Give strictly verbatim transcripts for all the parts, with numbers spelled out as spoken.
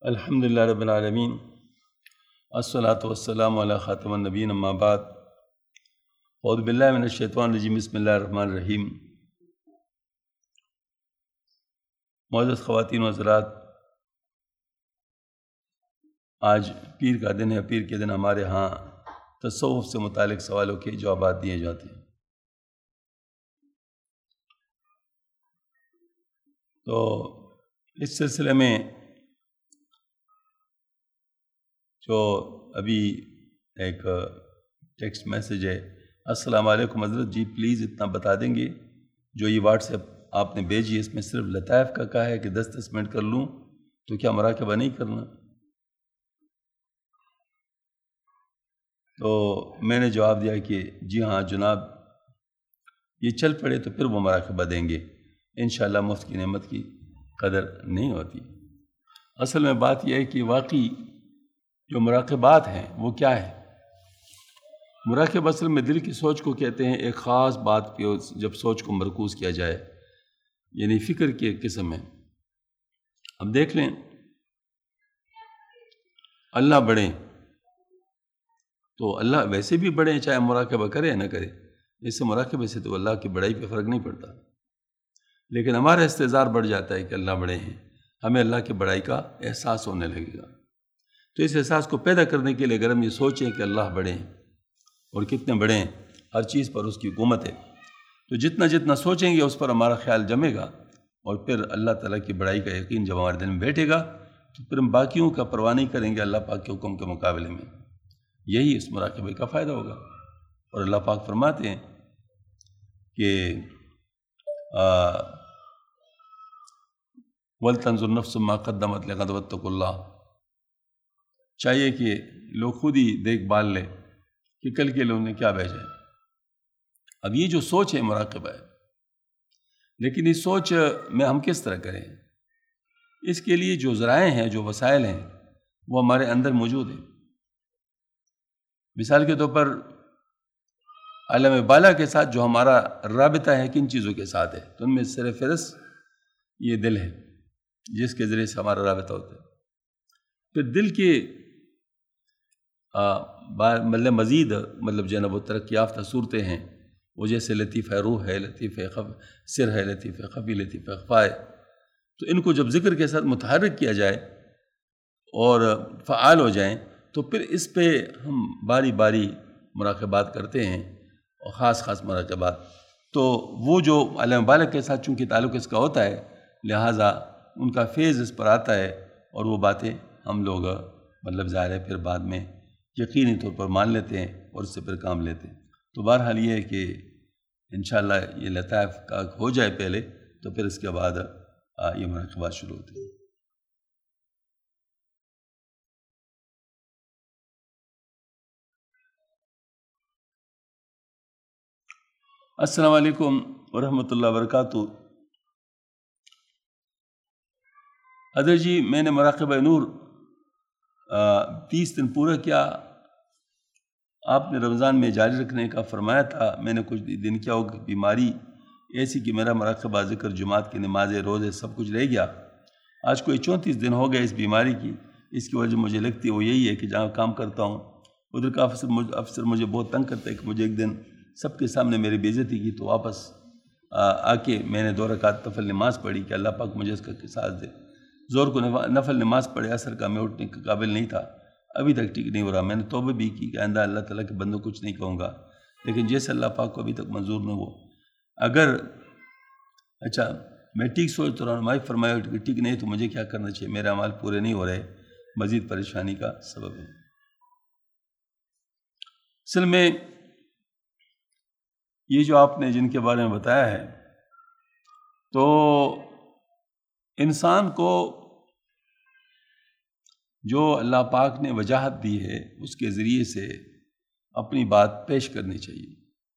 الحمدللہ رب العالمین الصلاۃ والسلام علی خاتم النبیین اما بعد اعوذ باللہ من الشیطان الرجیم بسم اللہ الرحمن الرحیم۔ معزز خواتین و حضرات، آج پیر کا دن ہے۔ پیر کے دن ہمارے ہاں تصوف سے متعلق سوالوں کے جوابات دیے جاتے ہیں۔ تو اس سلسلے میں جو ابھی ایک ٹیکسٹ میسیج ہے، السلام علیکم حضرت جی، پلیز اتنا بتا دیں گے جو یہ واٹس ایپ آپ نے بھیجی، اس میں صرف لطائف کا کہا ہے کہ دس دس منٹ کر لوں، تو کیا مراقبہ نہیں کرنا؟ تو میں نے جواب دیا کہ جی ہاں جناب، یہ چل پڑے تو پھر وہ مراقبہ دیں گے۔ انشاءاللہ مفت کی نعمت کی قدر نہیں ہوتی۔ اصل میں بات یہ ہے کہ واقعی جو مراقبات ہیں وہ کیا ہے؟ مراقبہ اصل میں دل کی سوچ کو کہتے ہیں، ایک خاص بات پہ جب سوچ کو مرکوز کیا جائے، یعنی فکر کی ایک قسم ہے۔ اب دیکھ لیں، اللہ بڑے تو اللہ ویسے بھی بڑے ہیں، چاہے مراقبہ کرے یا نہ کرے، اس سے مراقبے سے تو اللہ کی بڑائی پہ فرق نہیں پڑتا، لیکن ہمارا استحضار بڑھ جاتا ہے کہ اللہ بڑے ہیں، ہمیں اللہ کی بڑائی کا احساس ہونے لگے گا۔ تو اس احساس کو پیدا کرنے کے لیے اگر ہم یہ سوچیں کہ اللہ بڑے ہیں اور کتنے بڑے ہیں، ہر چیز پر اس کی حکومت ہے، تو جتنا جتنا سوچیں گے اس پر ہمارا خیال جمے گا، اور پھر اللہ تعالیٰ کی بڑائی کا یقین جب ہمارے دل میں بیٹھے گا تو پھر ہم باقیوں کا پرواہ نہیں کریں گے اللہ پاک کے حکم کے مقابلے میں۔ یہی اس مراقبے کا فائدہ ہوگا۔ اور اللہ پاک فرماتے ہیں کہ وَلْتَنْظُرْ نَفْسٌ مَا قَدَّمَتْ لِغَدٍ وَاتَّقُوا اللَّهَ، چاہیے کہ لوگ خود ہی دیکھ بھال لیں کہ کل کے لیے انہیں کیا بھیجا ہے۔ اب یہ جو سوچ ہے مراقبہ ہے، لیکن اس سوچ میں ہم کس طرح کریں؟ اس کے لیے جو ذرائع ہیں، جو وسائل ہیں، وہ ہمارے اندر موجود ہیں۔ مثال کے طور پر عالم بالا کے ساتھ جو ہمارا رابطہ ہے کن چیزوں کے ساتھ ہے، تو ان میں سر فہرست یہ دل ہے، جس کے ذریعے سے ہمارا رابطہ ہوتا ہے۔ پھر دل کے مطلب مزید مطلب جو ہے نا وہ ترقی یافتہ صورتیں ہیں، وہ جیسے لطیف روح ہے، لطیف خف سر ہے، لطیف خفی، لطیف خفا ہے۔ تو ان کو جب ذکر کے ساتھ متحرک کیا جائے اور فعال ہو جائیں تو پھر اس پہ ہم باری باری مراقبات کرتے ہیں، اور خاص خاص مراقبات۔ تو وہ جو عالم بالغ کے ساتھ چونکہ تعلق اس کا ہوتا ہے، لہٰذا ان کا فیض اس پر آتا ہے، اور وہ باتیں ہم لوگ مطلب ظاہر ہے پھر بعد میں یقینی طور پر مان لیتے ہیں اور اس سے پھر کام لیتے ہیں۔ تو بہرحال یہ ہے کہ انشاءاللہ یہ لطائف کا ہو جائے پہلے، تو پھر اس کے بعد یہ مراقبات شروع ہوتے ہیں۔ السلام علیکم ورحمۃ اللہ وبرکاتہ۔ حضرت جی، میں نے مراقبہ نور تیس دن پورا کیا۔ آپ نے رمضان میں جاری رکھنے کا فرمایا تھا، میں نے کچھ دن کیا ہو، بیماری ایسی کہ میرا مراقبہ ذکر جماعت کی نمازیں روزے سب کچھ رہ گیا۔ آج کوئی چونتیس دن ہو گئے اس بیماری کی۔ اس کی وجہ مجھے لگتی ہے وہ یہی ہے کہ جہاں کام کرتا ہوں ادھر کا افسر مجھے افسر مجھے بہت تنگ کرتا ہے کہ مجھے ایک دن سب کے سامنے میری بے عزتی کی، تو واپس آ کے میں نے دو رکعت نفل نماز پڑھی کہ اللہ پاک مجھے اس کا قصاص دے۔ زور کو نفل نماز پڑھے، اثر کا میں اٹھنے کے قابل نہیں تھا، ابھی تک ٹھیک نہیں ہو رہا۔ میں نے توبہ بھی کی کہ آئندہ اللہ تعالیٰ کے بندوں کچھ نہیں کہوں گا، لیکن جیسے اللہ پاک کو ابھی تک منظور نہ ہو، اگر اچھا میں ٹھیک سوچ تو رہنمائی فرمایا کہ ٹھیک نہیں تو مجھے کیا کرنا چاہیے؟ میرے اعمال پورے نہیں ہو رہے، مزید پریشانی کا سبب ہے۔ اصل میں یہ جو آپ نے جن کے بارے میں بتایا ہے، تو انسان کو جو اللہ پاک نے وجاہت دی ہے اس کے ذریعے سے اپنی بات پیش کرنی چاہیے،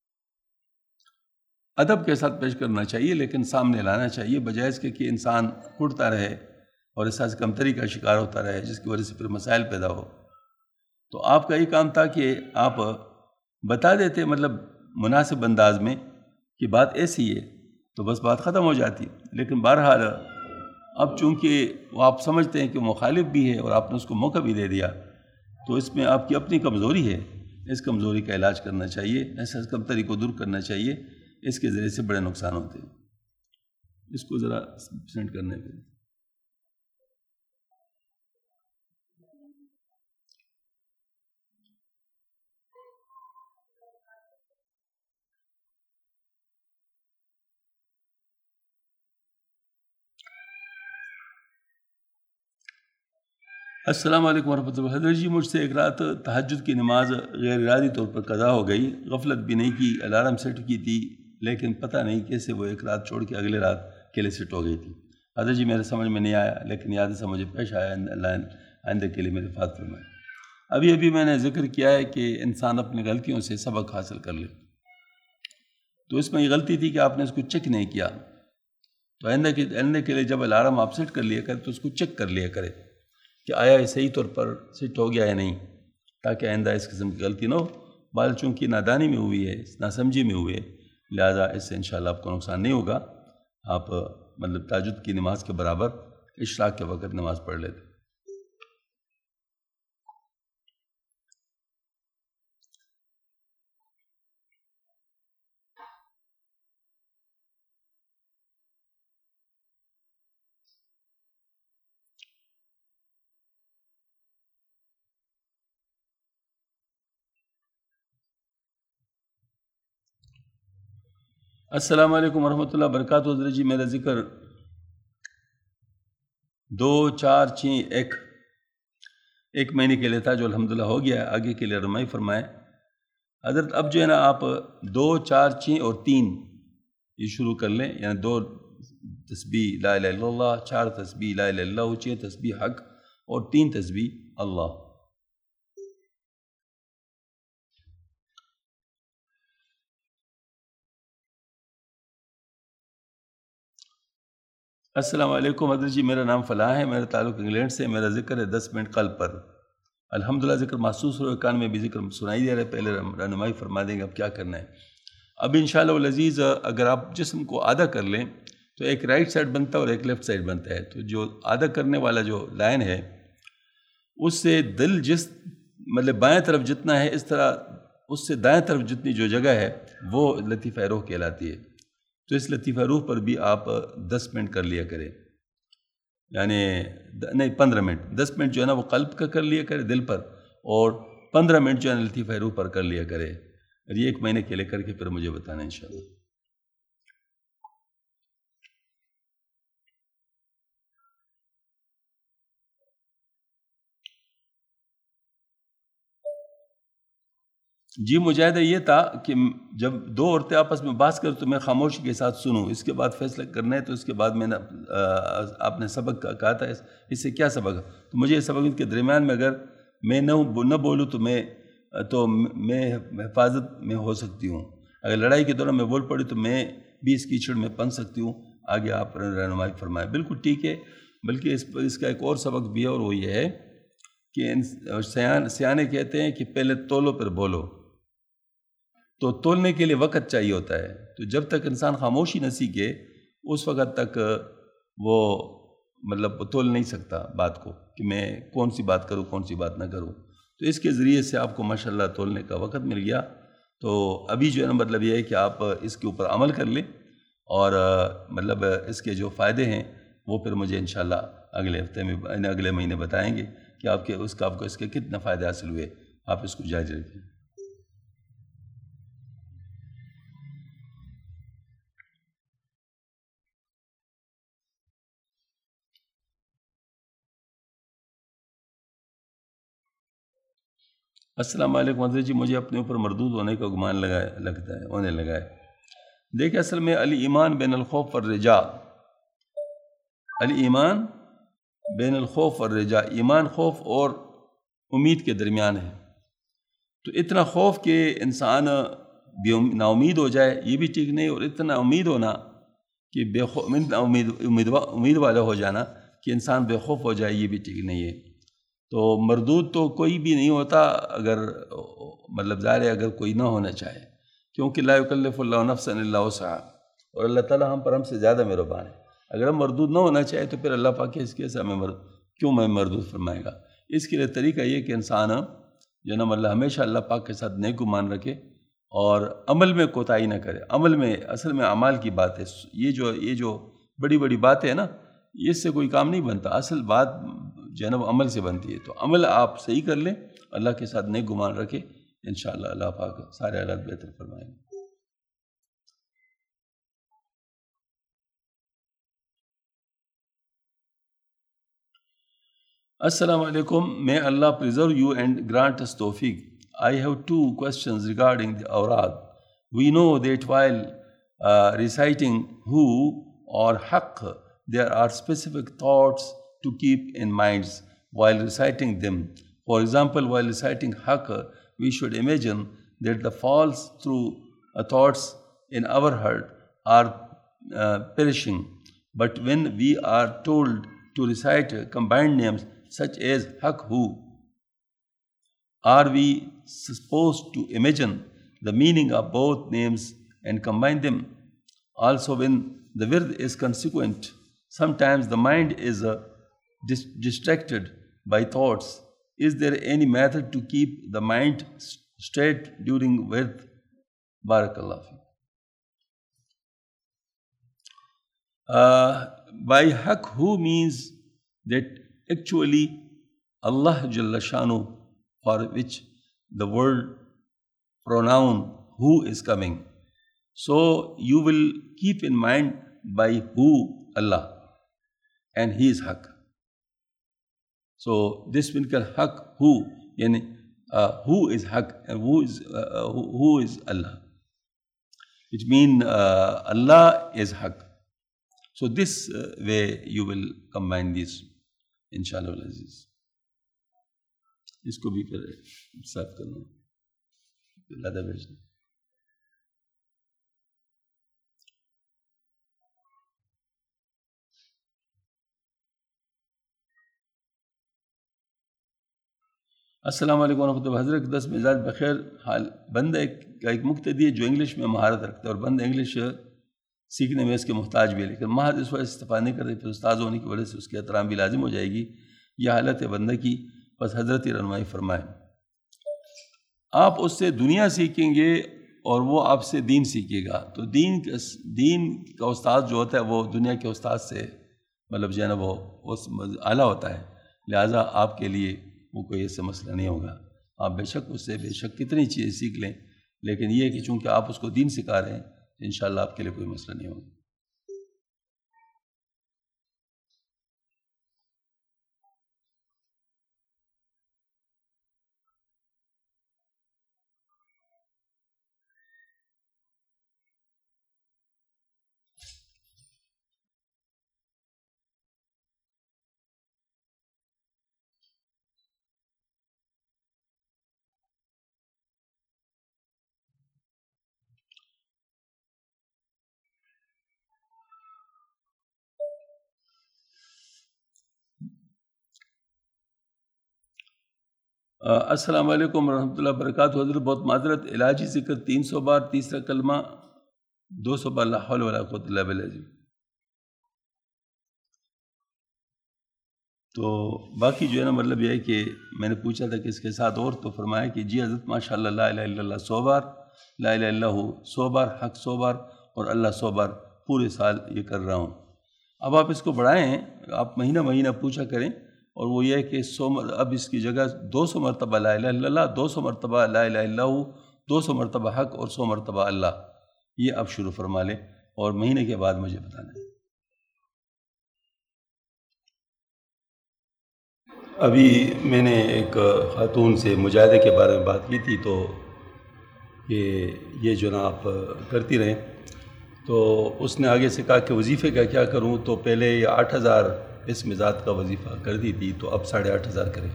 ادب کے ساتھ پیش کرنا چاہیے، لیکن سامنے لانا چاہیے، بجائے اس کے کہ انسان اڑتا رہے اور احساس کمتری کا شکار ہوتا رہے، جس کی وجہ سے پھر مسائل پیدا ہو۔ تو آپ کا یہ کام تھا کہ آپ بتا دیتے مطلب مناسب انداز میں کہ بات ایسی ہے، تو بس بات ختم ہو جاتی۔ لیکن بہرحال اب چونکہ وہ آپ سمجھتے ہیں کہ مخالف بھی ہے اور آپ نے اس کو موقع بھی دے دیا، تو اس میں آپ کی اپنی کمزوری ہے، اس کمزوری کا علاج کرنا چاہیے، ایسا کمتری کو دور کرنا چاہیے، اس کے ذریعے سے بڑے نقصان ہوتے ہیں۔ اس کو ذرا سینڈ کرنے کے السلام علیکم ورحمۃ اللہ۔ حضرت جی، مجھ سے ایک رات تہجد کی نماز غیر ارادی طور پر قضا ہو گئی، غفلت بھی نہیں کی، الارم سیٹ کی تھی، لیکن پتہ نہیں کیسے وہ ایک رات چھوڑ کے اگلے رات کے لیے سیٹ ہو گئی تھی۔ حضرت جی، میرے سمجھ میں نہیں آیا، لیکن یاد سے مجھے پیش آیا، اللہ آئندہ کے لیے میرے فات فرمائے۔ ابھی ابھی میں نے ذکر کیا ہے کہ انسان اپنی غلطیوں سے سبق حاصل کر لے، تو اس میں یہ غلطی تھی کہ آپ نے اس کو چیک نہیں کیا، تو آئندہ کے آئندہ کے لیے جب الارم آپ سیٹ کر لیا کرے تو اس کو چیک کر لیا کرے کہ آیا یہ صحیح طور پر سیٹ ہو گیا یا نہیں، تاکہ آئندہ اس قسم کی غلطی نہ ہو۔ بال چونکہ نادانی میں ہوئی ہے، ناسمجھی میں ہوئی ہے، لہذا اس سے انشاءاللہ آپ کو نقصان نہیں ہوگا۔ آپ مطلب تہجد کی نماز کے برابر اشراق کے وقت نماز پڑھ لیتے۔ السلام علیکم ورحمۃ اللہ وبرکاتہ۔ حضرت جی، میرا ذکر دو چار چھ ایک ایک مہینے کے لیے تھا، جو الحمدللہ ہو گیا ہے، آگے کے لیے رہنمائی فرمائے حضرت۔ اب جو ہے نا آپ دو چار چھ اور تین یہ شروع کر لیں، یعنی دو تسبیح لا الہ الا اللہ، چار تسبیح لا الہ الا اللہ، چھ تسبیح حق اور تین تسبیح اللہ۔ السلام علیکم حضرت جی، میرا نام فلاں ہے، میرا تعلق انگلینڈ سے، میرا ذکر ہے دس منٹ قلب پر۔ الحمدللہ ذکر محسوس ہو رہا ہے، کان میں بھی ذکر سنائی دے رہا ہے، پہلے رہنمائی فرما دیں گے اب کیا کرنا ہے۔ اب انشاءاللہ العزیز اگر آپ جسم کو آدھا کر لیں تو ایک رائٹ سائڈ بنتا ہے اور ایک لیفٹ سائڈ بنتا ہے، تو جو آدھا کرنے والا جو لائن ہے اس سے دل جس مطلب بائیں طرف جتنا ہے، اس طرح اس سے دائیں طرف جتنی جو جگہ ہے وہ لطیفہ روح کہلاتی ہے۔ تو اس لطیفہ روح پر بھی آپ دس منٹ کر لیا کریں، یعنی نہیں پندرہ منٹ، دس منٹ جو ہے نا وہ قلب کا کر لیا کرے دل پر، اور پندرہ منٹ جو ہے نا لطیفہ روح پر کر لیا کرے، اور یہ ایک مہینے کے لیے کر کے پھر مجھے بتانا انشاءاللہ۔ جی، مجاہدہ یہ تھا کہ جب دو عورتیں آپس میں بات کریں تو میں خاموشی کے ساتھ سنوں، اس کے بعد فیصلہ کرنا ہے، تو اس کے بعد میں نے آپ نے سبق کہا تھا اس سے کیا سبق ہے، تو مجھے یہ سبق کے درمیان میں اگر میں نہ نہ بولوں تو میں تو میں حفاظت میں ہو سکتی ہوں، اگر لڑائی کے دوران میں بول پڑی تو میں بھی اس کیچڑ میں پن سکتی ہوں۔ آگے آپ رہنمائی فرمائیں۔ بالکل ٹھیک ہے، بلکہ اس اس کا ایک اور سبق بھی ہے، اور وہ یہ ہے کہ سیان سیانے کہتے ہیں کہ پہلے تولو پھر بولو، تو تولنے کے لیے وقت چاہیے ہوتا ہے، تو جب تک انسان خاموشی نہ سیکھے اس وقت تک وہ مطلب تول نہیں سکتا بات کو، کہ میں کون سی بات کروں کون سی بات نہ کروں۔ تو اس کے ذریعے سے آپ کو ماشاءاللہ تولنے کا وقت مل گیا، تو ابھی جو ہے نا مطلب یہ ہے کہ آپ اس کے اوپر عمل کر لیں، اور مطلب اس کے جو فائدے ہیں وہ پھر مجھے انشاءاللہ اگلے ہفتے میں اگلے مہینے بتائیں گے کہ آپ کے اس کا آپ کو اس کے کتنے فائدے حاصل ہوئے۔ آپ اس کو جاری رکھیں۔ السلام علیکم حضرت جی، مجھے اپنے اوپر مردود ہونے کا گمان لگا لگتا ہے ہونے لگا ہے۔ دیکھیں اصل میں الایمان بین الخوف والرجاء، الایمان بین الخوف والرجاء، ایمان خوف اور امید کے درمیان ہے۔ تو اتنا خوف کہ انسان نا امید ہو جائے یہ بھی ٹھیک نہیں، اور اتنا امید ہونا کہ بے خوف امید امید والا ہو جانا کہ انسان بے خوف ہو جائے یہ بھی ٹھیک نہیں ہے۔ تو مردود تو کوئی بھی نہیں ہوتا اگر مطلب ظاہر ہے اگر کوئی نہ ہونا چاہے، کیونکہ لا یکلف اللہ نفسا الا وسعہا، اور اللہ تعالیٰ ہم پر ہم سے زیادہ مہربان ہے۔ اگر ہم مردود نہ ہونا چاہے تو پھر اللہ پاک اس کیسے ہمیں مر... کیوں میں مردود فرمائے گا؟ اس کے لیے طریقہ یہ کہ انسان جناب اللہ ہمیشہ اللہ پاک کے ساتھ نیک گمان رکھے اور عمل میں کوتاہی نہ کرے. عمل میں اصل میں اعمال کی بات ہے. یہ جو یہ جو بڑی بڑی باتیں ہیں نا، اس سے کوئی کام نہیں بنتا. اصل بات جناب عمل سے بنتی ہے. تو عمل آپ صحیح کر لیں، اللہ کے ساتھ نیک گمان رکھے، انشاءاللہ اللہ پاک سارے حالات بہتر فرمائیں گے. Assalamu alaikum. May Allah preserve you and grant us tawfiq. I have two questions regarding the awrad. We know that while uh, reciting hu or haqq, there are specific thoughts to keep in minds while reciting them. For example, while reciting haqq, we should imagine that the false through uh, thoughts in our heart are uh, perishing. But when we are told to recite uh, combined names such as haq hu, are we supposed to imagine the meaning of both names and combine them? Also, when the wird is consequent, sometimes the mind is uh, dis- distracted by thoughts. Is there any method to keep the mind straight during wird? Barakallah fi. Uh, by haq hu means that actually Allah Jalla Shanu, for which the word pronoun who is coming. So you will keep in mind by who Allah, and He is haq. So this will call haq who, yani uh, who is haq and who is uh, who, who is Allah. It means uh, Allah is haq. So this uh, way you will combine these. انشاءاللہ العزیز. اس کو بھی پھر صاف کرنا، لادہ بھیجنا. السلام علیکم ورحمۃ اللہ. حضرت دس مزاج بخیر حال. بندہ ایک کا ایک مقتدی ہے جو انگلش میں مہارت رکھتا ہے اور بندہ انگلش سیکھنے میں اس کے محتاج بھی ہے، لیکن محض اس وجہ سے استفادہ نہیں کرتے، پھر استاد ہونے کی وجہ سے اس کے احترام بھی لازم ہو جائے گی. یہ حالت ہے بندہ کی. بس حضرت رہنمائی فرمائیں. آپ اس سے دنیا سیکھیں گے اور وہ آپ سے دین سیکھے گا. تو دین کا دین کا استاد جو ہوتا ہے وہ دنیا کے استاد سے مطلب جو ہے نا وہ اس اعلیٰ ہوتا ہے. لہٰذا آپ کے لیے وہ کوئی ایسا مسئلہ نہیں ہوگا. آپ بے شک اس سے بے شک کتنی چیزیں سیکھ لیں، لیکن یہ کہ چونکہ آپ اس کو دین سکھا رہے ہیں تو انشاءاللہ آپ کے لیے کوئی مسئلہ نہیں ہوگا. السلام علیکم ورحمۃ اللہ وبرکاتہ. حضرت بہت معذرت، علاجی ذکر تین سو بار، تیسرا کلمہ دو سو بار لا حول ولا قوت الا باللہ. تو باقی جو ہے نا مطلب یہ ہے کہ میں نے پوچھا تھا کہ اس کے ساتھ اور، تو فرمایا کہ جی حضرت ماشاء اللہ لا الہ الا اللہ سو بار، لا الہ الا اللہ سو بار، حق سو بار اور اللہ سو بار پورے سال یہ کر رہا ہوں. اب آپ اس کو بڑھائیں، آپ مہینہ مہینہ پوچھا کریں، اور وہ یہ ہے کہ سو اب اس کی جگہ دو سو مرتبہ لا الہ الا اللہ، دو سو مرتبہ لا الہ الا اللہ، دو سو مرتبہ حق اور سو مرتبہ اللہ، یہ اب شروع فرما لیں اور مہینے کے بعد مجھے بتانا ہے. ابھی میں نے ایک خاتون سے مجاہدے کے بارے میں بات کی تھی، تو یہ یہ جو نا آپ کرتی رہیں. تو اس نے آگے سے کہا کہ وظیفے کا کیا کروں، تو پہلے یہ آٹھ ہزار اسم ذات کا وظیفہ کر دی تھی، تو اب ساڑھے آٹھ ہزار کریں.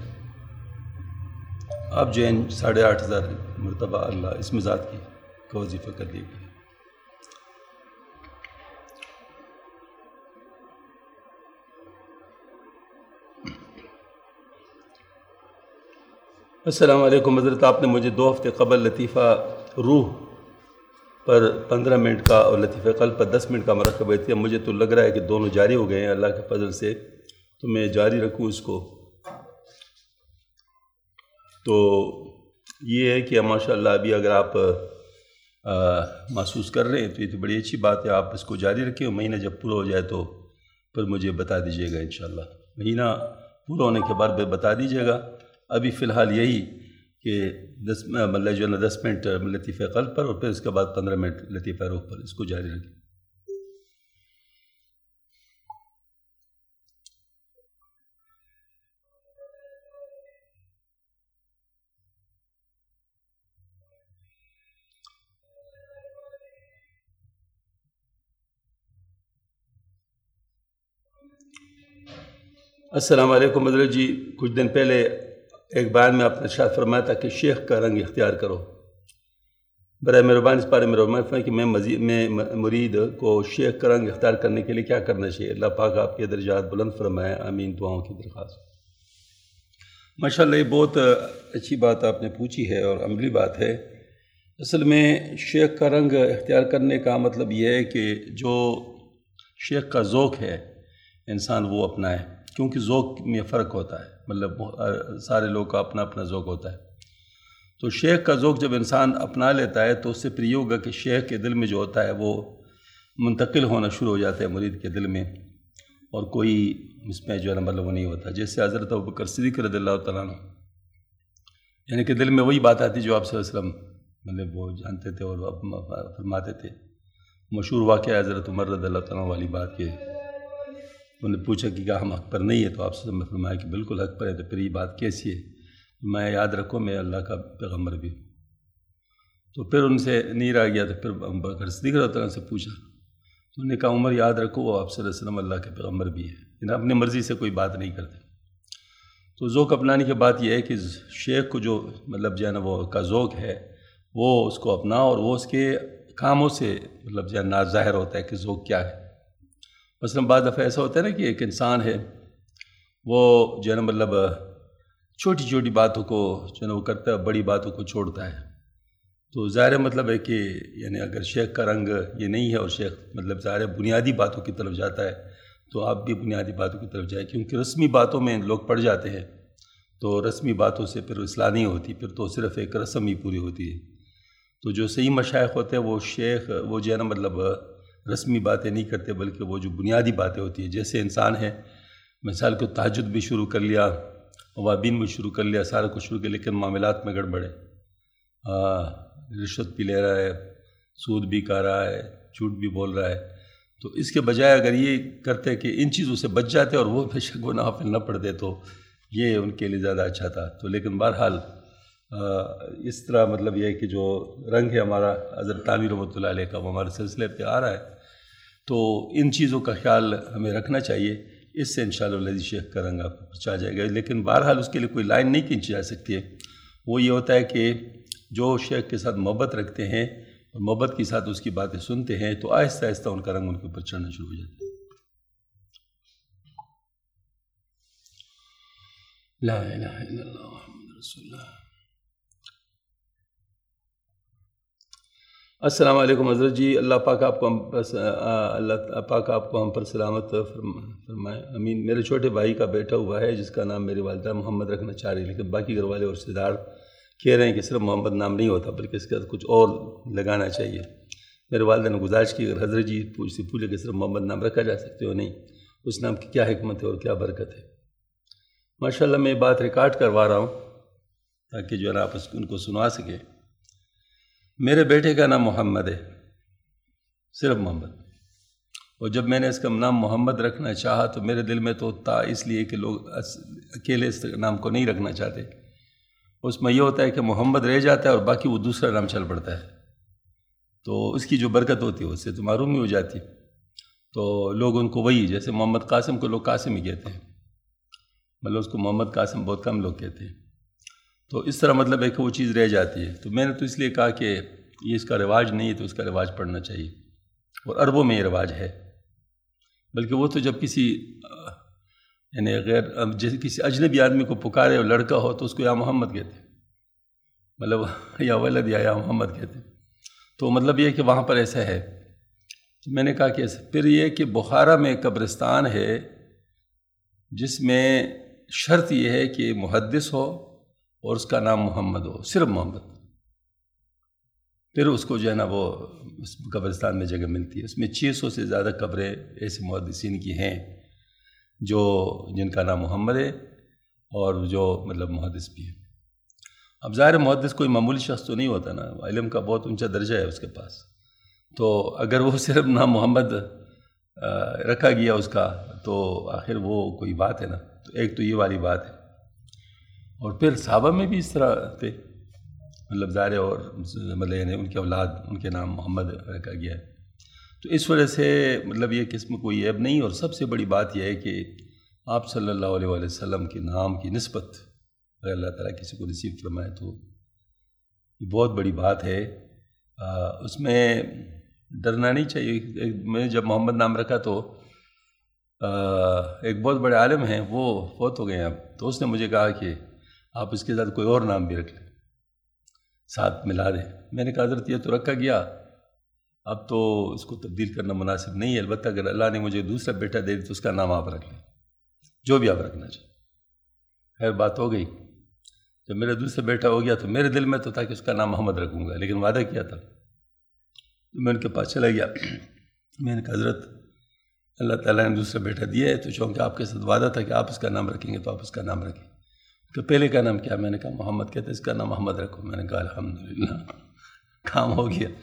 اب جو ہے ساڑھے آٹھ ہزار مرتبہ اللہ اسم ذات کی کا وظیفہ کر دیا گیا. السلام علیکم حضرت، آپ نے مجھے دو ہفتے قبل لطیفہ روح پر پندرہ منٹ کا اور لطیفہ قلب پر دس منٹ کا مرکب ہے. مجھے تو لگ رہا ہے کہ دونوں جاری ہو گئے ہیں اللہ کے فضل سے، تو میں جاری رکھوں اس کو. تو یہ ہے کہ ماشاء اللہ ابھی اگر آپ محسوس کر رہے ہیں تو یہ تو بڑی اچھی بات ہے. آپ اس کو جاری رکھیں اور مہینہ جب پورا ہو جائے تو پھر مجھے بتا دیجیے گا انشاءاللہ. مہینہ پورا ہونے کے بعد بتا دیجیے گا. ابھی فی الحال یہی کہ دس مطلب جو ہے نا دس منٹ لطیفہ قلب پر اور پھر اس کے بعد پندرہ منٹ لطیفہ روح پر، اس کو جاری رکھیں. السلام علیکم حضرت جی. کچھ دن پہلے ایک بیان میں آپ نے ارشاد فرمایا تھا کہ شیخ کا رنگ اختیار کرو. برائے مہربانی اس بارے میں مہربانی فرمائیں کہ میں مزید میں مرید کو شیخ کا رنگ اختیار کرنے کے لیے کیا کرنا چاہیے؟ اللہ پاک آپ کے درجات بلند فرمائے، آمین. دعاؤں کی درخواست. ماشاء اللہ یہ بہت اچھی بات آپ نے پوچھی ہے اور عملی بات ہے. اصل میں شیخ کا رنگ اختیار کرنے کا مطلب یہ ہے کہ جو شیخ کا ذوق ہے انسان وہ اپنائے، کیونکہ ذوق میں فرق ہوتا ہے، مطلب سارے لوگ کا اپنا اپنا ذوق ہوتا ہے. تو شیخ کا ذوق جب انسان اپنا لیتا ہے تو اس سے پھر یہ ہوگا کہ شیخ کے دل میں جو ہوتا ہے وہ منتقل ہونا شروع ہو جاتا ہے مرید کے دل میں، اور کوئی اس میں جو ہے نا مطلب وہ نہیں ہوتا. جیسے حضرت ابوبکر صدیق رضی اللہ تعالیٰ عنہ، یعنی کہ دل میں وہی بات آتی جو آپ صلی اللہ علیہ وسلم مطلب وہ جانتے تھے اور فرماتے تھے. مشہور واقعہ حضرت عمر رضی اللہ تعالیٰ والی بات کہ انہوں نے پوچھا کہ کیا ہم حق پر نہیں ہے؟ تو آپ سے میں فرمایا کہ بالکل حق پر ہے. تو پھر یہ بات کیسی ہے؟ میں یاد رکھو میں اللہ کا پیغمبر بھی ہوں. تو پھر ان سے نہیں رہ گیا. تو پھر ابوبکر صدیق رضی اللہ عنہ سے پوچھا تو انہوں نے کہا عمر یاد رکھو وہ آپ صلی اللہ علیہ وسلم اللہ کے پیغمبر بھی ہے، یعنی اپنی مرضی سے کوئی بات نہیں کرتے. تو ذوق اپنانے کی بات یہ ہے کہ شیخ کو جو مطلب جو ہے نا وہ کا ذوق ہے وہ اس کو اپنا، اور وہ اس کے کاموں سے مطلب جو ہے نا ظاہر ہوتا ہے کہ ذوق کیا ہے. مثلاً بعض دفعہ ایسا ہوتا ہے نا کہ ایک انسان ہے وہ جو ہے نا مطلب چھوٹی چھوٹی باتوں کو جو ہے نا وہ کرتا ہے، بڑی باتوں کو چھوڑتا ہے. تو ظاہر مطلب ہے کہ یعنی اگر شیخ کا رنگ یہ نہیں ہے اور شیخ مطلب ظاہر بنیادی باتوں کی طرف جاتا ہے تو آپ بھی بنیادی باتوں کی طرف جائیں، کیونکہ رسمی باتوں میں لوگ پڑ جاتے ہیں. تو رسمی باتوں سے پھر اصلاح نہیں ہوتی، پھر تو صرف ایک رسم ہی پوری ہوتی ہے. تو جو صحیح مشائخ ہوتے ہیں وہ شیخ وہ جو ہے نا مطلب رسمی باتیں نہیں کرتے، بلکہ وہ جو بنیادی باتیں ہوتی ہیں. جیسے انسان ہے مثال کو تہجد بھی شروع کر لیا، اوابین بھی شروع کر لیا، سارا کچھ شروع کر، لیکن معاملات میں گڑبڑ ہے، رشوت بھی لے رہا ہے، سود بھی کھا رہا ہے، جھوٹ بھی بول رہا ہے. تو اس کے بجائے اگر یہ کرتے کہ ان چیزوں سے بچ جاتے اور وہ بے شک و نوافل نہ پڑھتے تو یہ ان کے لیے زیادہ اچھا تھا. تو لیکن بہرحال اس طرح مطلب یہ ہے کہ جو رنگ ہے ہمارا حضرت تانوی رحمۃ اللہ علیہ کا وہ ہمارے سلسلے پہ آ رہا ہے، تو ان چیزوں کا خیال ہمیں رکھنا چاہیے. اس سے انشاءاللہ العزیز شیخ کا رنگ آپ کو پہنچا جائے گا. لیکن بہرحال اس کے لیے کوئی لائن نہیں کھینچی جا سکتی ہے. وہ یہ ہوتا ہے کہ جو شیخ کے ساتھ محبت رکھتے ہیں اور محبت کے ساتھ اس کی باتیں سنتے ہیں تو آہستہ آہستہ ان کا رنگ ان کے اوپر چڑھنا شروع ہو جاتا ہے. لا الہ الا اللہ محمد رسول اللہ. السلام علیکم حضرت جی. اللہ پاک آپ کو ہم پر اللہ پاک آپ کو ہم پر سلامت فرمائے، امین. میرے چھوٹے بھائی کا بیٹا ہوا ہے جس کا نام میری والدہ محمد رکھنا چاہ رہی ہے، لیکن باقی گھر والے اور رشتہ دار کہہ رہے ہیں کہ صرف محمد نام نہیں ہوتا بلکہ اس کے ساتھ کچھ اور لگانا چاہیے. میرے والدہ نے گزارش کی اگر حضرت جی پوچھ سے پوچھے کہ صرف محمد نام رکھا جا سکتے ہو، نہیں، اس نام کی کیا حکمت ہے اور کیا برکت ہے. ماشاءاللہ میں یہ بات ریکارڈ کروا رہا ہوں تاکہ جو ہے نا آپ ان کو سنا سکیں. میرے بیٹے کا نام محمد ہے، صرف محمد. اور جب میں نے اس کا نام محمد رکھنا چاہا تو میرے دل میں تو تھا، اس لیے کہ لوگ اکیلے اس نام کو نہیں رکھنا چاہتے. اس میں یہ ہوتا ہے کہ محمد رہ جاتا ہے اور باقی وہ دوسرا نام چل پڑتا ہے، تو اس کی جو برکت ہوتی ہے اس سے تو معروم ہی ہو جاتی. تو لوگ ان کو وہی، جیسے محمد قاسم کو لوگ قاسم ہی کہتے ہیں، مطلب اس کو محمد قاسم بہت کم لوگ کہتے ہیں. تو اس طرح مطلب ہے کہ وہ چیز رہ جاتی ہے. تو میں نے تو اس لیے کہا کہ یہ اس کا رواج نہیں ہے تو اس کا رواج پڑھنا چاہیے. اور عربوں میں یہ رواج ہے، بلکہ وہ تو جب کسی یعنی غیر جیسے کسی اجنبی آدمی کو پکارے اور لڑکا ہو تو اس کو یا محمد کہتے ہیں، مطلب یا ولد یا یا محمد کہتے ہیں. تو مطلب یہ کہ وہاں پر ایسا ہے. میں نے کہا کہ ایسا. پھر یہ کہ بخارا میں قبرستان ہے جس میں شرط یہ ہے کہ محدث ہو اور اس کا نام محمد ہو، صرف محمد. پھر اس کو جو ہے نا وہ اس قبرستان میں جگہ ملتی ہے. اس میں چھ سو سے زیادہ قبریں ایسے محدثین کی ہیں جو جن کا نام محمد ہے اور جو مطلب محدث بھی ہے. اب ظاہر محدث کوئی معمولی شخص تو نہیں ہوتا نا، علم کا بہت اونچا درجہ ہے اس کے پاس. تو اگر وہ صرف نام محمد رکھا گیا اس کا تو آخر وہ کوئی بات ہے نا. تو ایک تو یہ والی بات ہے. اور پھر صحابہ میں بھی اس طرح تھے، مطلب ظاہر اور مطلب یعنی ان کے اولاد ان کے نام محمد رکھا گیا ہے. تو اس وجہ سے مطلب یہ قسم کوئی عیب نہیں. اور سب سے بڑی بات یہ ہے کہ آپ صلی اللہ علیہ وآلہ وسلم کے نام کی نسبت اگر اللہ تعالیٰ کسی کو نصیب فرمائے تو یہ بہت بڑی بات ہے. آ, اس میں ڈرنا نہیں چاہیے. میں جب محمد نام رکھا تو آ, ایک بہت بڑے عالم ہیں، وہ فوت ہو گئے ہیں اب. تو اس نے مجھے کہا کہ آپ اس کے ساتھ کوئی اور نام بھی رکھ لیں، ساتھ ملا دیں. میں نے کہا حضرت یہ تو رکھا گیا، اب تو اس کو تبدیل کرنا مناسب نہیں ہے. البتہ اگر اللہ نے مجھے دوسرا بیٹا دے دی تو اس کا نام آپ رکھ لیں، جو بھی آپ رکھنا چاہیں. خیر بات ہو گئی. جب میرا دوسرا بیٹا ہو گیا تو میرے دل میں تو تھا کہ اس کا نام محمد رکھوں گا، لیکن وعدہ کیا تھا. تو میں ان کے پاس چلا گیا. میں نے کہا حضرت اللہ تعالیٰ نے دوسرا بیٹا دیا ہے تو چونکہ آپ کے ساتھ وعدہ تھا کہ آپ اس کا نام رکھیں گے تو آپ اس کا نام رکھیں. کہ پہلے کا نام کیا؟ میں نے کہا محمد. کہتے اس کا نام محمد رکھو. میں نے کہا الحمدللہ کام ہو گیا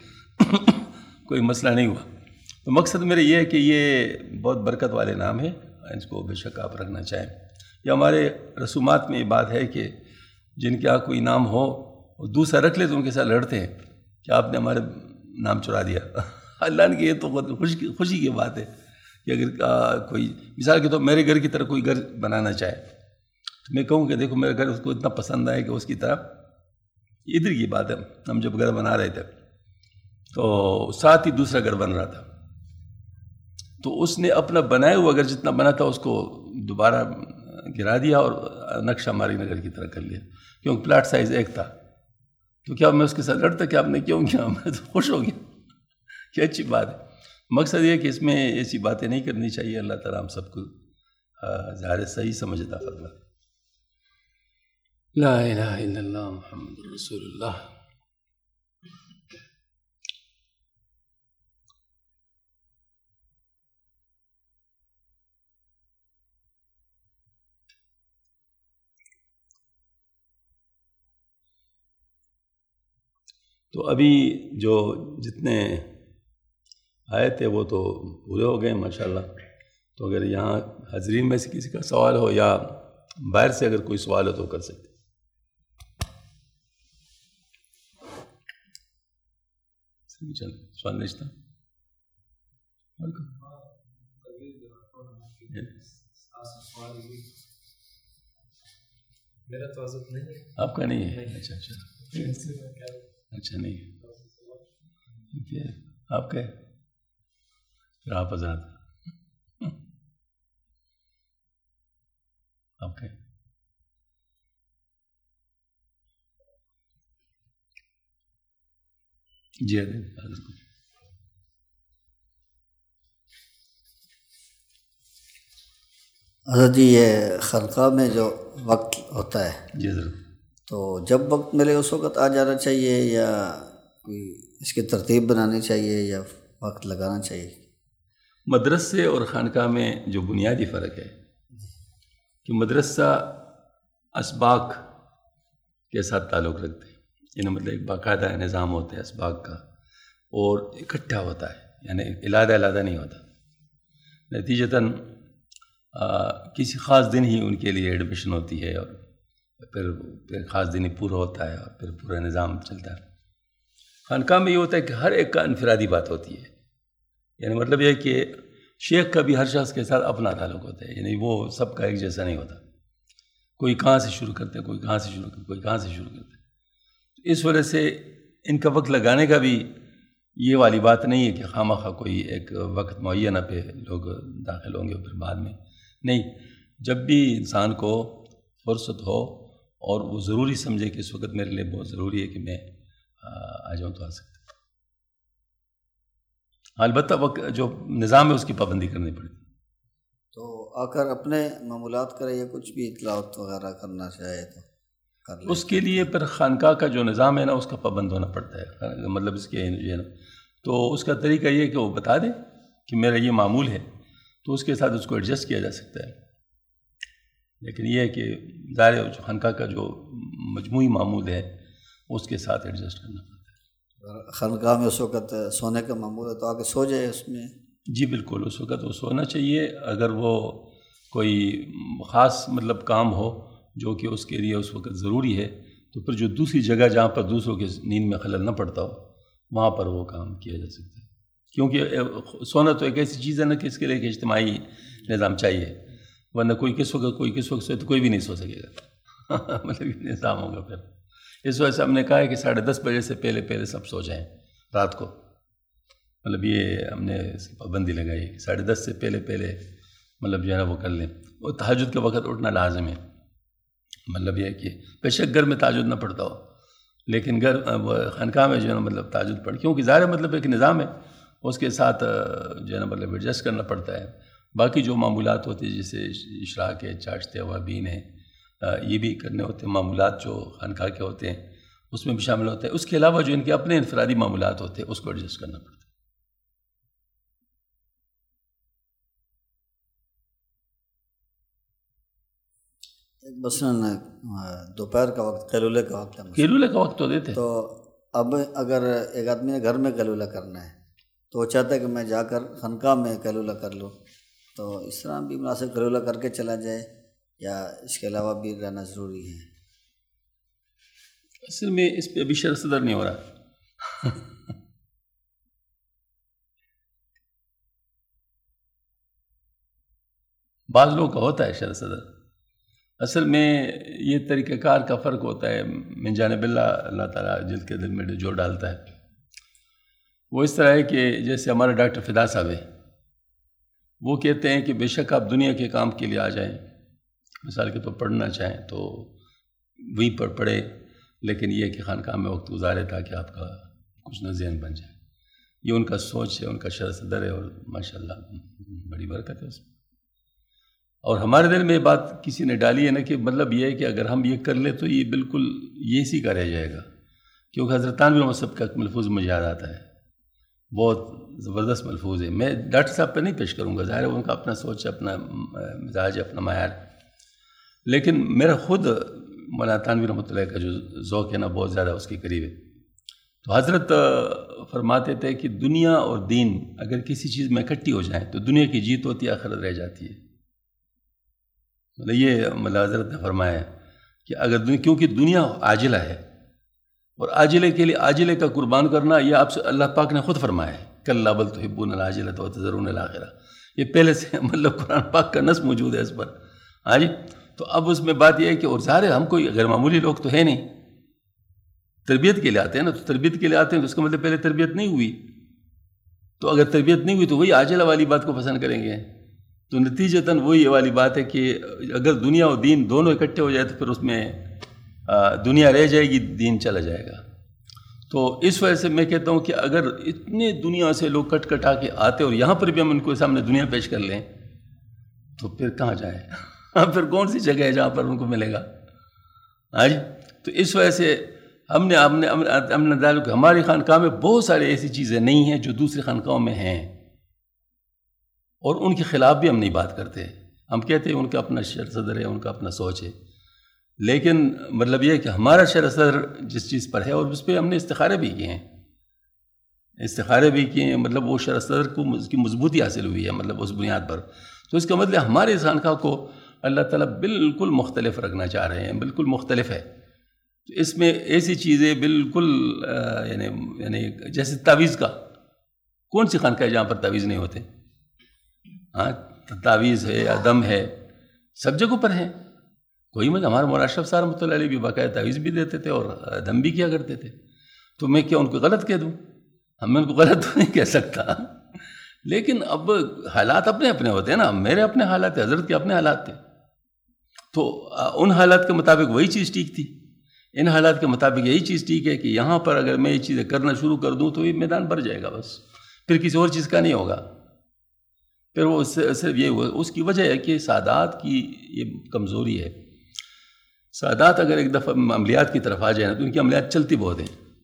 کوئی مسئلہ نہیں ہوا. تو مقصد میرے یہ ہے کہ یہ بہت برکت والے نام ہیں، اس کو بے شک آپ رکھنا چاہیں. یا ہمارے رسومات میں یہ بات ہے کہ جن کے یہاں کوئی نام ہو اور دوسرا رکھ لے تو ان کے ساتھ لڑتے ہیں کہ آپ نے ہمارے نام چرا دیا. اللہ نے یہ تو خوشی خوشی کی بات ہے کہ اگر کوئی مثال کے تو میرے گھر کی طرح کوئی گھر بنانا چاہے تو میں کہوں کہ دیکھو میرا گھر اس کو اتنا پسند آئے کہ اس کی طرح. ادھر کی بات ہے، ہم جب گھر بنا رہے تھے تو ساتھ ہی دوسرا گھر بن رہا تھا، تو اس نے اپنا بنایا ہوا گھر جتنا بنا تھا اس کو دوبارہ گرا دیا اور نقشہ ماری نگر کی طرح کر لیا، کیونکہ پلاٹ سائز ایک تھا. تو کیا میں اس کے ساتھ لڑتا کہ آپ نے کیوں کیا؟ میں تو خوش ہو گیا کہ اچھی بات ہے. مقصد یہ کہ اس میں ایسی باتیں نہیں کرنی چاہیے. اللہ تعالیٰ ہم سب کو ظاہر صحیح سمجھتا فرمائے. لا الہ الا اللہ محمد رسول اللہ. تو ابھی جو جتنے آئے تھے وہ تو پورے ہو گئے ماشاءاللہ. تو اگر یہاں حاضرین میں سے کسی کا سوال ہو یا باہر سے اگر کوئی سوال ہو تو کر سکتے. چل سوال نشتا آپ کا نہیں ہے؟ اچھا اچھا اچھا نہیں ہے آپ کا ہے. پھر آپ حضرات آپ کا جی حضرت کو حضرت جی یہ خانقاہ میں جو وقت ہوتا ہے جی ضرور تو جب وقت ملے اس وقت آ جانا چاہیے یا کوئی اس کی ترتیب بنانی چاہیے یا وقت لگانا چاہیے؟ مدرسے اور خانقاہ میں جو بنیادی فرق ہے کہ مدرسہ اسباق کے ساتھ تعلق رکھتے ہیں، یعنی مطلب ایک باقاعدہ نظام ہوتا ہے اسباق کا اور اکٹھا ہوتا ہے، یعنی علیحدہ علیحدہ نہیں ہوتا. نتیجتاً کسی خاص دن ہی ان کے لیے ایڈمیشن ہوتی ہے اور پھر پھر خاص دن ہی پورا ہوتا ہے اور پھر پورا نظام چلتا ہے. خانقاہ میں یہ ہوتا ہے کہ ہر ایک کا انفرادی بات ہوتی ہے، یعنی مطلب یہ کہ شیخ کا بھی ہر شخص کے ساتھ اپنا تعلق ہوتا ہے، یعنی وہ سب کا ایک جیسا نہیں ہوتا. کوئی کہاں سے شروع کرتے کوئی کہاں سے شروع کرتے کوئی کہاں سے شروع کرتے. اس وجہ سے ان کا وقت لگانے کا بھی یہ والی بات نہیں ہے کہ خواہ مخواہ کوئی ایک وقت معینہ پہ لوگ داخل ہوں گے اور پھر بعد میں نہیں. جب بھی انسان کو فرصت ہو اور وہ ضروری سمجھے کہ اس وقت میرے لیے بہت ضروری ہے کہ میں آ جاؤں تو آ سکتا. البتہ وقت جو نظام ہے اس کی پابندی کرنی پڑتی. تو آ کر اپنے معمولات کرے یا کچھ بھی اطلاعات وغیرہ کرنا چاہے تو کر لے. اس کے لیے پھر خانقاہ کا جو نظام ہے نا اس کا پابند ہونا پڑتا ہے. مطلب اس کے جو ہے نا تو اس کا طریقہ یہ ہے کہ وہ بتا دیں کہ میرا یہ معمول ہے تو اس کے ساتھ اس کو ایڈجسٹ کیا جا سکتا ہے. لیکن یہ ہے کہ ظاہر جو خانقاہ کا جو مجموعی معمول ہے اس کے ساتھ ایڈجسٹ کرنا پڑتا ہے. خانقاہ میں اس وقت سونے کا معمول ہے تو آگے سو جائے اس میں. جی بالکل، اس وقت وہ سونا چاہیے. اگر وہ کوئی خاص مطلب کام ہو جو کہ اس کے لیے اس وقت ضروری ہے تو پھر جو دوسری جگہ جہاں پر دوسروں کے نیند میں خلل نہ پڑتا ہو وہاں پر وہ کام کیا جا سکتا ہے. کیونکہ سونا تو ایک ایسی چیز ہے نا کہ اس کے لیے ایک اجتماعی نظام چاہیے، ورنہ کوئی کس وقت کوئی کس وقت سوئے تو کوئی بھی نہیں سو سکے گا. مطلب یہ نظام ہوگا. پھر اس وجہ سے ہم نے کہا ہے کہ ساڑھے دس بجے سے پہلے پہلے سب سو جائیں رات کو. مطلب یہ ہم نے اس کی پابندی لگائی ہے کہ ساڑھے دس سے پہلے پہلے مطلب جو ہے نا وہ کر لیں. اور تہجد کے وقت اٹھنا لازم ہے. مطلب یہ ہے کہ بے شک گھر میں تہجد نہ پڑتا ہو لیکن گھر خانقاہ میں جو ہے نا مطلب تہجد پڑھ، کیونکہ ظاہر مطلب ایک نظام ہے اس کے ساتھ جو ہے نا مطلب ایڈجسٹ کرنا پڑتا ہے. باقی جو معمولات ہوتے ہیں جیسے اشراق ہے، چاشتے اوابین ہیں، یہ بھی کرنے ہوتے ہیں. معمولات جو خانقاہ کے ہوتے ہیں اس میں بھی شامل ہوتے ہیں. اس کے علاوہ جو ان کے اپنے انفرادی معمولات ہوتے ہیں اس کو ایڈجسٹ کرنا پڑتا ہے. مثلاً دوپہر کا وقت قیلولے کا وقت ہے، قیلولے کا وقت تو دیتے تو اب اگر ایک آدمی نے گھر میں قیلولہ کرنا ہے تو وہ چاہتا ہے کہ میں جا کر خانقاہ میں قیلولہ کر لوں، تو اس طرح بھی مناسب قیلولہ کر کے چلا جائے یا اس کے علاوہ بھی رہنا ضروری ہے؟ اصل میں اس پہ ابھی شرح صدر نہیں ہو رہا. بعض لوگوں کا ہوتا ہے شرح صدر. اصل میں یہ طریقہ کار کا فرق ہوتا ہے من جانب اللہ. اللہ تعالیٰ جلد کے دل میں جو ڈالتا ہے وہ اس طرح ہے کہ جیسے ہمارے ڈاکٹر فدا صاحب ہے، وہ کہتے ہیں کہ بے شک آپ دنیا کے کام کے لیے آ جائیں، مثال کے تو پڑھنا چاہیں تو وہیں پر پڑھے، لیکن یہ کہ خانقاہ میں وقت گزارے تاکہ آپ کا کچھ نہ ذہن بن جائے. یہ ان کا سوچ ہے، ان کا شرح صدر ہے، اور ماشاءاللہ بڑی برکت ہے اس میں. اور ہمارے دل میں یہ بات کسی نے ڈالی ہے نا کہ مطلب یہ ہے کہ اگر ہم یہ کر لیں تو یہ بالکل یہ اسی کا رہ جائے گا. کیونکہ حضرت تھانوی رحمۃ اللہ کا ایک ملفوظ مجھے یاد آتا ہے، بہت زبردست ملفوظ ہے. میں ڈاکٹر صاحب پہ نہیں پیش کروں گا، ظاہر ہے ان کا اپنا سوچ ہے، اپنا مزاج ہے، اپنا معیار، لیکن میرا خود مولانا تھانوی رحمۃ اللہ کا جو ذوق ہے نا بہت زیادہ اس کے قریب ہے. تو حضرت فرماتے تھے کہ دنیا اور دین اگر کسی چیز میں اکٹھی ہو جائیں تو دنیا کی جیت ہوتی ہے، آخرت رہ جاتی ہے. مطلب یہ مطلب حضرت نے فرمایا کہ اگر کیونکہ دنیا عاجلہ ہے اور عاجلے کے لیے عاجلے کا قربان کرنا یہ آپ سے اللہ پاک نے خود فرمایا ہے، کلا بل تحبون العاجلۃ وتذرون الآخرہ. یہ پہلے سے مطلب قرآن پاک کا نص موجود ہے اس پر. ہاں جی. تو اب اس میں بات یہ ہے کہ اور ظاہر ہے ہم کوئی غیر معمولی لوگ تو ہے نہیں، تربیت کے لیے آتے ہیں نا. تو تربیت کے لیے آتے ہیں تو اس کا مطلب پہلے تربیت نہیں ہوئی، تو اگر تربیت نہیں ہوئی تو وہی عاجلہ والی بات کو پسند کریں گے. تو نتیجتاً وہی والی بات ہے کہ اگر دنیا اور دین دونوں اکٹھے ہو جائے تو پھر اس میں دنیا رہ جائے گی، دین چلا جائے گا. تو اس وجہ سے میں کہتا ہوں کہ اگر اتنے دنیا سے لوگ کٹ کٹا کے آتے اور یہاں پر بھی ہم ان کو سامنے دنیا پیش کر لیں تو پھر کہاں جائیں؟ پھر کون سی جگہ ہے جہاں پر ان کو ملے گا؟ ہاں جی. تو اس وجہ سے ہم نے ہم نے ہم نے ڈالا کہ ہماری خانقاہ میں بہت سارے ایسی چیزیں نہیں ہیں جو دوسری خانقاہوں میں ہیں، اور ان کے خلاف بھی ہم نہیں بات کرتے. ہم کہتے ہیں ان کا اپنا شرح صدر ہے، ان کا اپنا سوچ ہے، لیکن مطلب یہ ہے کہ ہمارا شرح صدر جس چیز پر ہے اور اس پہ ہم نے استخارے بھی کیے ہیں استخارے بھی کیے ہیں مطلب وہ شرح صدر کو اس کی مضبوطی حاصل ہوئی ہے مطلب اس بنیاد پر. تو اس کا مطلب ہمارے اس خانقاہ کو اللہ تعالیٰ بالکل مختلف رکھنا چاہ رہے ہیں، بالکل مختلف ہے. تو اس میں ایسی چیزیں بالکل یعنی یعنی جیسے تعویذ کا، کون سی خانقاہ ہے جہاں پر تعویذ نہیں ہوتے؟ ہاں تعویذ ہے یا دم ہے، سب جگہوں پر ہیں. کوئی مجھے ہمارا مولانا اشرف صاحب رحمۃ اللہ علیہ بھی باقاعدہ تعویذ بھی دیتے تھے اور دم بھی کیا کرتے تھے. تو میں کیا ان کو غلط کہہ دوں؟ ہم میں ان کو غلط تو نہیں کہہ سکتا، لیکن اب حالات اپنے اپنے ہوتے ہیں نا. میرے اپنے حالات تھے، حضرت کے اپنے حالات تھے. تو ان حالات کے مطابق وہی چیز ٹھیک تھی، ان حالات کے مطابق یہی چیز ٹھیک ہے کہ یہاں پر اگر میں یہ چیزیں کرنا شروع کر دوں تو یہ میدان بھر جائے گا. بس پھر کسی اور چیز کا نہیں ہوگا. پھر وہ صرف یہ ہوا. اس کی وجہ ہے کہ سادات کی یہ کمزوری ہے. سادات اگر ایک دفعہ عملیات کی طرف آ جائیں تو ان کی عملیات چلتی بہت ہیں،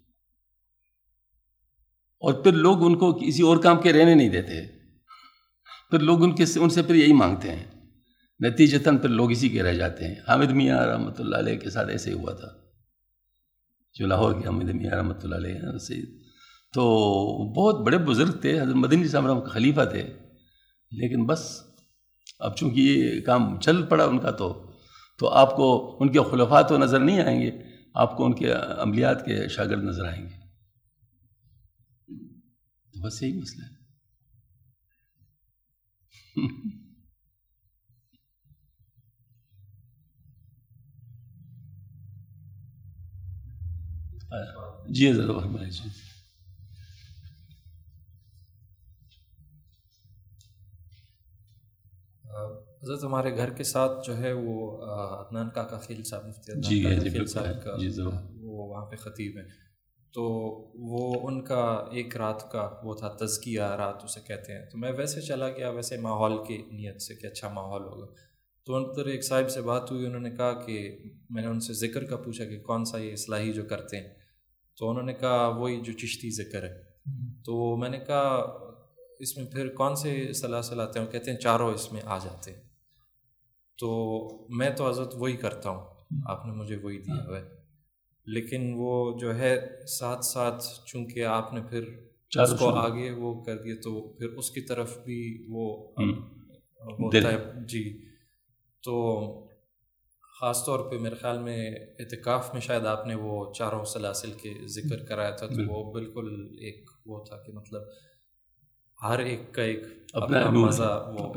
اور پھر لوگ ان کو کسی اور کام کے رہنے نہیں دیتے. پھر لوگ ان کے ان سے پھر یہی مانگتے ہیں، نتیجتاً پھر لوگ اسی کے رہ جاتے ہیں. حامد میاں رحمۃ اللہ علیہ کے ساتھ ایسے ہی ہوا تھا، جو لاہور کے حامد میاں رحمۃ اللہ علیہ سے. تو بہت بڑے بزرگ تھے، حضرت مدنی صاحب رحمۃ خلیفہ تھے، لیکن بس اب چونکہ یہ کام چل پڑا ان کا تو تو آپ کو ان کے خلفاء تو نظر نہیں آئیں گے، آپ کو ان کے عملیات کے شاگرد نظر آئیں گے. تو بس یہی مسئلہ ہے. جی ضرور فرمائیے. جی حضرت ہمارے گھر کے ساتھ جو ہے وہ عدنان کاکا خیل صاحب مفتی عدنان جی کاکا جی خیل صاحب کا جی ضرور وہ وہاں پہ خطیب ہیں. تو وہ ان کا ایک رات کا وہ تھا تزکیہ رات اسے کہتے ہیں. تو میں ویسے چلا گیا ویسے ماحول کی نیت سے کہ اچھا ماحول ہوگا. تو ان پر ایک صاحب سے بات ہوئی، انہوں نے کہا کہ میں نے ان سے ذکر کا پوچھا کہ کون سا یہ اصلاحی جو کرتے ہیں، تو انہوں نے کہا وہی جو چشتی ذکر ہے. تو میں نے کہا اس میں پھر کون سے سلاسل آتے ہیں؟ کہتے ہیں چاروں اس میں آ جاتے ہیں. تو میں تو حضرت وہی کرتا ہوں، آپ نے مجھے وہی دیا ہوا ہے. لیکن وہ جو ہے ساتھ ساتھ چونکہ آپ نے پھر اس کو آگے وہ کر دیا تو پھر اس کی طرف بھی وہ ہوتا ہے. جی تو خاص طور پہ میرے خیال میں اعتکاف میں شاید آپ نے وہ چاروں سلاسل کے ذکر کرایا تھا، تو وہ بالکل ایک وہ تھا کہ مطلب ہر ایک کا ایک اپنا مزہ وہ.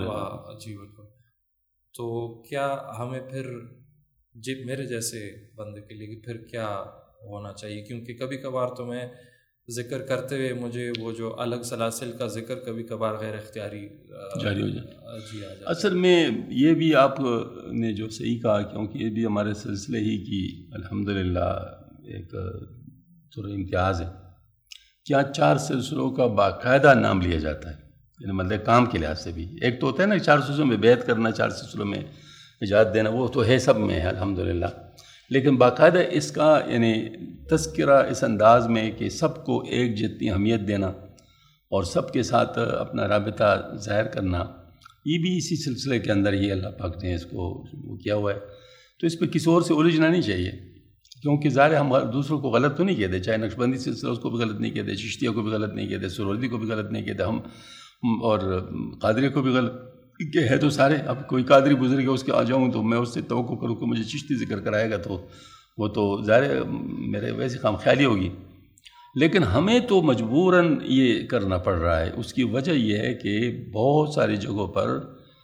جی بالکل. تو کیا ہمیں پھر جی میرے جیسے بندے کے لیے پھر کیا ہونا چاہیے؟ کیونکہ کبھی کبھار تو میں ذکر کرتے ہوئے مجھے وہ جو الگ سلاسل کا ذکر کبھی کبھار غیر اختیاری جاری ہو جائے. جی آ جائے. اصل میں یہ بھی آپ نے جو صحیح کہا، کیونکہ یہ بھی ہمارے سلسلے ہی کی الحمدللہ ایک تھوڑا امتیاز ہے کہ یہاں چار سلسلوں کا باقاعدہ نام لیا جاتا ہے. یعنی مطلب کام کے لحاظ سے بھی ایک تو ہوتا ہے نا چار سلسلوں میں بیعت کرنا، چار سلسلوں میں اجازت دینا، وہ تو ہے سب میں ہے الحمدللہ. لیکن باقاعدہ اس کا یعنی تذکرہ اس انداز میں کہ سب کو ایک جتنی اہمیت دینا اور سب کے ساتھ اپنا رابطہ ظاہر کرنا، یہ بھی اسی سلسلے کے اندر ہی اللہ پاک نے اس کو وہ کیا ہوا ہے. تو اس پہ کسی اور سے الجھنا نہیں چاہیے، کیونکہ ظاہر ہم دوسروں کو غلط تو نہیں کہتے، چاہے نقشبندی سلسلہ اس کو بھی غلط نہیں کہتے، چشتیہ کو بھی غلط نہیں کہتے، سہروردی کو بھی غلط نہیں کہتے ہم، اور قادری کو بھی غلط کہ ہے. تو سارے اب کوئی قادری بزرگ ہے اس کے آ جاؤں تو میں اس سے توقع کروں کہ مجھے چشتی ذکر کرائے گا تو وہ تو ظاہر میرے ویسے خام خیالی ہوگی. لیکن ہمیں تو مجبوراً یہ کرنا پڑ رہا ہے. اس کی وجہ یہ ہے کہ بہت ساری جگہوں پر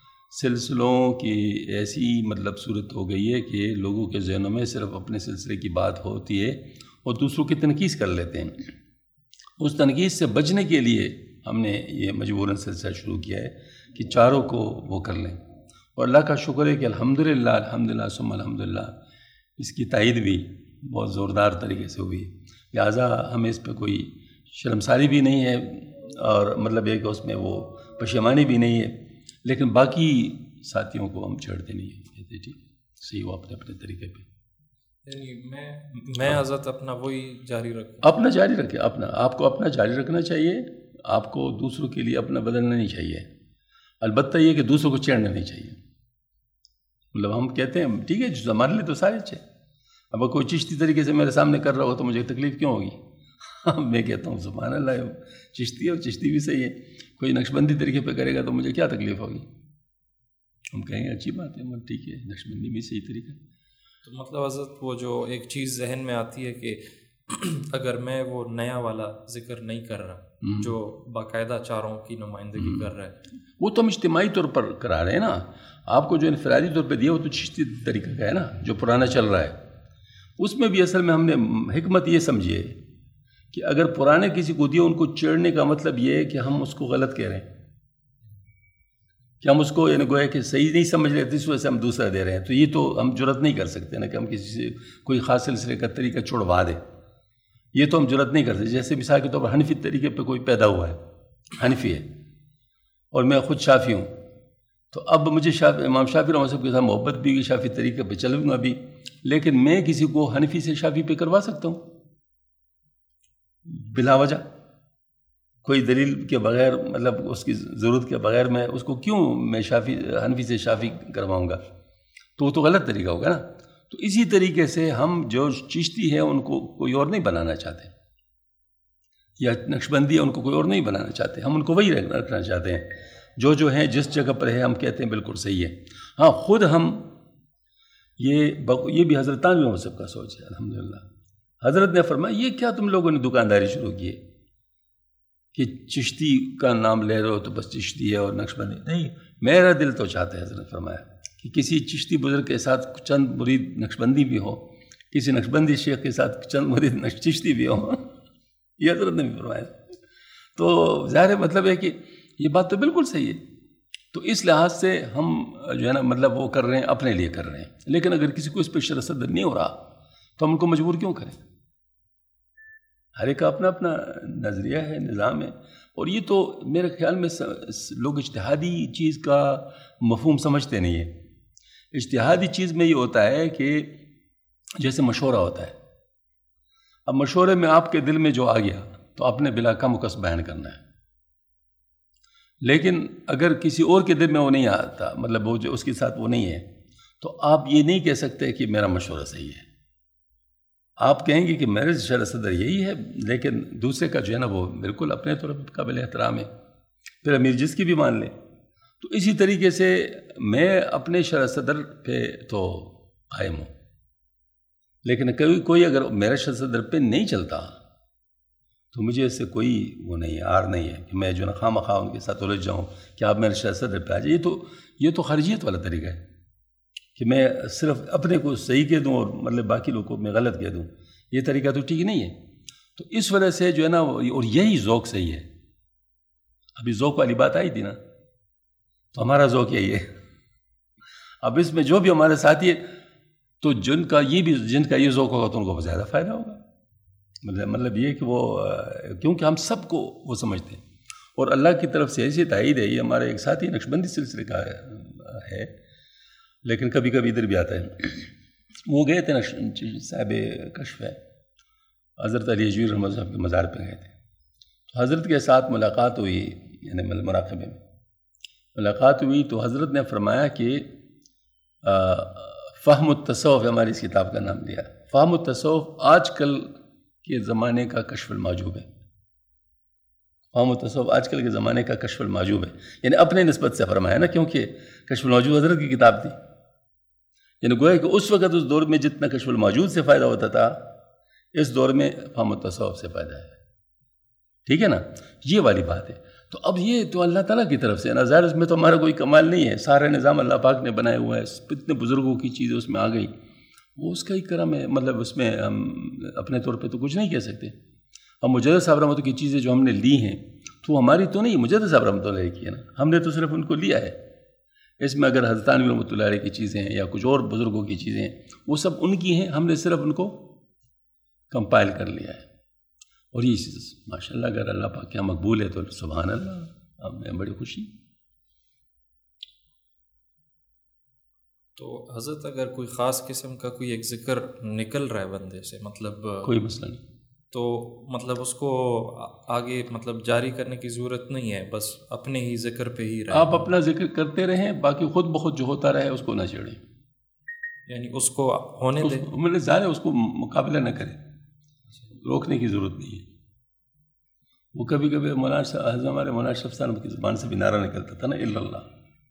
سلسلوں کی ایسی مطلب صورت ہو گئی ہے کہ لوگوں کے ذہنوں میں صرف اپنے سلسلے کی بات ہوتی ہے اور دوسروں کی تنقید کر لیتے ہیں. اس تنقید سے بچنے کے لیے ہم نے یہ مجبوراً سلسلہ شروع کیا ہے کہ چاروں کو وہ کر لیں. اور اللہ کا شکر ہے کہ الحمدللہ الحمدللہ ثم الحمدللہ اس کی تائید بھی بہت زوردار طریقے سے ہوئی. لہٰذا ہمیں اس پہ کوئی شرمساری بھی نہیں ہے اور مطلب یہ کہ اس میں وہ پشیمانی بھی نہیں ہے. لیکن باقی ساتھیوں کو ہم چھیڑتے نہیں ہیں، کہتے ٹھیک صحیح وہ اپنے اپنے طریقے پہ. یعنی میں میں حضرت اپنا وہی جاری رکھوں. اپنا جاری رکھے، اپنا آپ کو اپنا جاری رکھنا چاہیے. آپ کو دوسروں کے لیے اپنا بدلنا نہیں چاہیے. البتہ یہ کہ دوسروں کو چھیڑنا نہیں چاہیے. مطلب ہم کہتے ہیں ٹھیک ہے جو ہمارے لیے تو سارے اچھے، اب کوئی چشتی طریقے سے میرے سامنے کر رہا ہو تو مجھے تکلیف کیوں ہوگی؟ میں کہتا ہوں سبحان اللہ چشتی ہے اور چشتی بھی صحیح ہے. کوئی نقشبندی طریقے پہ کرے گا تو مجھے کیا تکلیف ہوگی؟ ہم کہیں گے اچھی بات ہے، مطلب ٹھیک ہے نقشبندی بھی صحیح طریقہ. تو مطلب حضرت وہ جو ایک چیز ذہن میں آتی ہے کہ اگر میں وہ نیا والا ذکر نہیں کر رہا جو باقاعدہ چاروں کی نمائندگی کر رہا ہے، وہ تو ہم اجتماعی طور پر کرا رہے ہیں نا. آپ کو جو انفرادی طور پہ دیا وہ تو چشتی طریقہ کا ہے نا جو پرانا چل رہا ہے. اس میں بھی اصل میں ہم نے حکمت یہ سمجھیے کہ اگر پرانے کسی کو دیا ان کو چڑھنے کا مطلب یہ ہے کہ ہم اس کو غلط کہہ رہے ہیں، کہ ہم اس کو یعنی گویا کہ صحیح نہیں سمجھ رہے، اس وجہ سے ہم دوسرا دے رہے ہیں. تو یہ تو ہم جرت نہیں کر سکتے نا کہ ہم کسی سے کوئی خاص سلسلے کا طریقہ چھوڑوا دیں. یہ تو ہم جرت نہیں کر سکتے. جیسے مثال کے طور پر حنفی طریقے پہ کوئی پیدا ہوا ہے حنفی ہے اور میں خود شافعی ہوں، تو اب مجھے شافعی امام شافعی رحمۃ اللہ کے ساتھ محبت بھی ہوگی، شافعی طریقے پہ چلوں گا بھی، لیکن میں کسی کو حنفی سے شافعی پہ کروا سکتا ہوں بلا وجہ، کوئی دلیل کے بغیر، مطلب اس کی ضرورت کے بغیر میں اس کو کیوں میں شافعی حنفی سے شافعی کرواؤں گا؟ تو وہ تو غلط طریقہ ہوگا نا۔ تو اسی طریقے سے ہم جو چشتی ہے ان کو کوئی اور نہیں بنانا چاہتے، یا نقشبندی ہے ان کو کوئی اور نہیں بنانا چاہتے، ہم ان کو وہی رکھنا چاہتے ہیں جو جو ہیں جس جگہ پر ہے، ہم کہتے ہیں بالکل صحیح ہے۔ ہاں خود ہم یہ یہ بھی حضرت تانوی مذہب کا سوچ ہے الحمدللہ۔ حضرت نے فرمایا یہ کیا تم لوگوں نے دکانداری شروع کی ہے کہ چشتی کا نام لے رہے ہو تو بس چشتی ہے اور نقشبندی نہیں، میرا دل تو چاہتا ہے، حضرت فرمایا کہ کسی چشتی بزرگ کے ساتھ چند مرید نقشبندی بھی ہو، کسی نقشبندی شیخ کے ساتھ چند مرید چشتی بھی ہو، یہ حضرت نے بھی فرمایا۔ تو ظاہر مطلب ہے کہ یہ بات تو بالکل صحیح ہے۔ تو اس لحاظ سے ہم جو ہے نا مطلب وہ کر رہے ہیں، اپنے لیے کر رہے ہیں، لیکن اگر کسی کو اس پہ شرح صدر نہیں ہو رہا تو ہم ان کو مجبور کیوں کریں؟ ہر ایک کا اپنا اپنا نظریہ ہے، نظام ہے، اور یہ تو میرے خیال میں لوگ اجتہادی چیز کا مفہوم سمجھتے نہیں ہیں۔ اجتہادی چیز میں یہ ہوتا ہے کہ جیسے مشورہ ہوتا ہے، اب مشورے میں آپ کے دل میں جو آ گیا تو آپ نے بلا کم و کس بیان کرنا ہے، لیکن اگر کسی اور کے دل میں وہ نہیں آتا، مطلب وہ جو اس کے ساتھ وہ نہیں ہے، تو آپ یہ نہیں کہہ سکتے کہ میرا مشورہ صحیح ہے۔ آپ کہیں گے کہ میرے شرح صدر یہی ہے، لیکن دوسرے کا جو ہے نا وہ بالکل اپنے طور پر قابل احترام ہے، پھر امیر جس کی بھی مان لے۔ تو اسی طریقے سے میں اپنے شرح صدر پہ تو قائم ہوں، لیکن کوئی کوئی اگر میرے شرح صدر پہ نہیں چلتا تو مجھے اس سے کوئی وہ نہیں ہے، آر نہیں ہے کہ میں جو نا خواہ مخواہ ان کے ساتھ الجھ جاؤں کہ آپ میرے شرح صدر پہ آ جائیں۔ یہ تو یہ تو خارجیت والا طریقہ ہے کہ میں صرف اپنے کو صحیح کہہ دوں اور مطلب باقی لوگوں کو میں غلط کہہ دوں، یہ طریقہ تو ٹھیک نہیں ہے۔ تو اس وجہ سے جو ہے نا، اور یہی ذوق صحیح ہے۔ ابھی ذوق والی بات آئی تھی نا، تو ہمارا ذوق یہی ہے۔ اب اس میں جو بھی ہمارے ساتھی ہے تو جن کا یہ بھی جن کا یہ ذوق ہوگا تو ان کو زیادہ فائدہ ہوگا، مطلب مطلب یہ کہ وہ کیونکہ ہم سب کو وہ سمجھتے ہیں، اور اللہ کی طرف سے ایسی تائید ہے۔ یہ ہمارے ایک ساتھی نقشبندی سلسلے کا ہے، لیکن کبھی کبھی ادھر بھی آتا ہے۔ وہ گئے تھے صاحب کشف ہے، حضرت علی اجویر رحمۃ اللہ صاحب کے مزار پہ گئے تھے، تو حضرت کے ساتھ ملاقات ہوئی، یعنی مراقبے میں ملاقات ہوئی، تو حضرت نے فرمایا کہ فہم التصوف، ہماری اس کتاب کا نام لیا، فہم التصوف آج کل کے زمانے کا کشف المحجوب ہے۔ فہم التصوف آج کل کے زمانے کا کشف المحجوب ہے، یعنی اپنے نسبت سے فرمایا نا، کیونکہ کشف المحجوب حضرت کی کتاب تھی، یعنی گویا کہ اس وقت اس دور میں جتنا کشف الموجود سے فائدہ ہوتا تھا، اس دور میں فہم التصوف سے فائدہ ہے۔ ٹھیک ہے نا، یہ والی بات ہے۔ تو اب یہ تو اللہ تعالیٰ کی طرف سے نا، ظاہر اس میں تو ہمارا کوئی کمال نہیں ہے، سارا نظام اللہ پاک نے بنایا ہوا ہے، اتنے بزرگوں کی چیزیں اس میں آ گئی، وہ اس کا ہی کرم ہے، مطلب اس میں ہم اپنے طور پہ تو کچھ نہیں کہہ سکتے۔ اب مجدد صاحب رحمۃ اللہ کی چیزیں جو ہم نے لی ہیں تو ہماری تو نہیں، مجدد صاحب رحمۃ اللہ کی ہے نا، ہم نے تو صرف ان کو لیا ہے۔ اس میں اگر حضرت تانوی رحمۃ اللہ علیہ کی چیزیں ہیں یا کچھ اور بزرگوں کی چیزیں ہیں، وہ سب ان کی ہیں، ہم نے صرف ان کو کمپائل کر لیا ہے۔ اور یہ چیز ماشاء اللہ اگر اللہ پاک کیا مقبول ہے تو سبحان اللہ، ہمیں بڑی خوشی۔ تو حضرت اگر کوئی خاص قسم کا کوئی ایک ذکر نکل رہا ہے بندے سے، مطلب کوئی مسئلہ نہیں، تو مطلب اس کو آگے مطلب جاری کرنے کی ضرورت نہیں ہے، بس اپنے ہی ذکر پہ ہی رہے، آپ اپنا ذکر کرتے رہیں، باقی خود بخود جو ہوتا رہے اس کو نہ چھیڑیں، یعنی اس کو ہونے دیں، میں نے ظاہر اس کو مقابلہ نہ کریں، روکنے کی ضرورت نہیں ہے۔ وہ کبھی کبھی مولانا صاحب ہمارے مولانا شرف صاحب کی زبان سے بھی نعرہ نکلتا تھا نا، الا اللہ،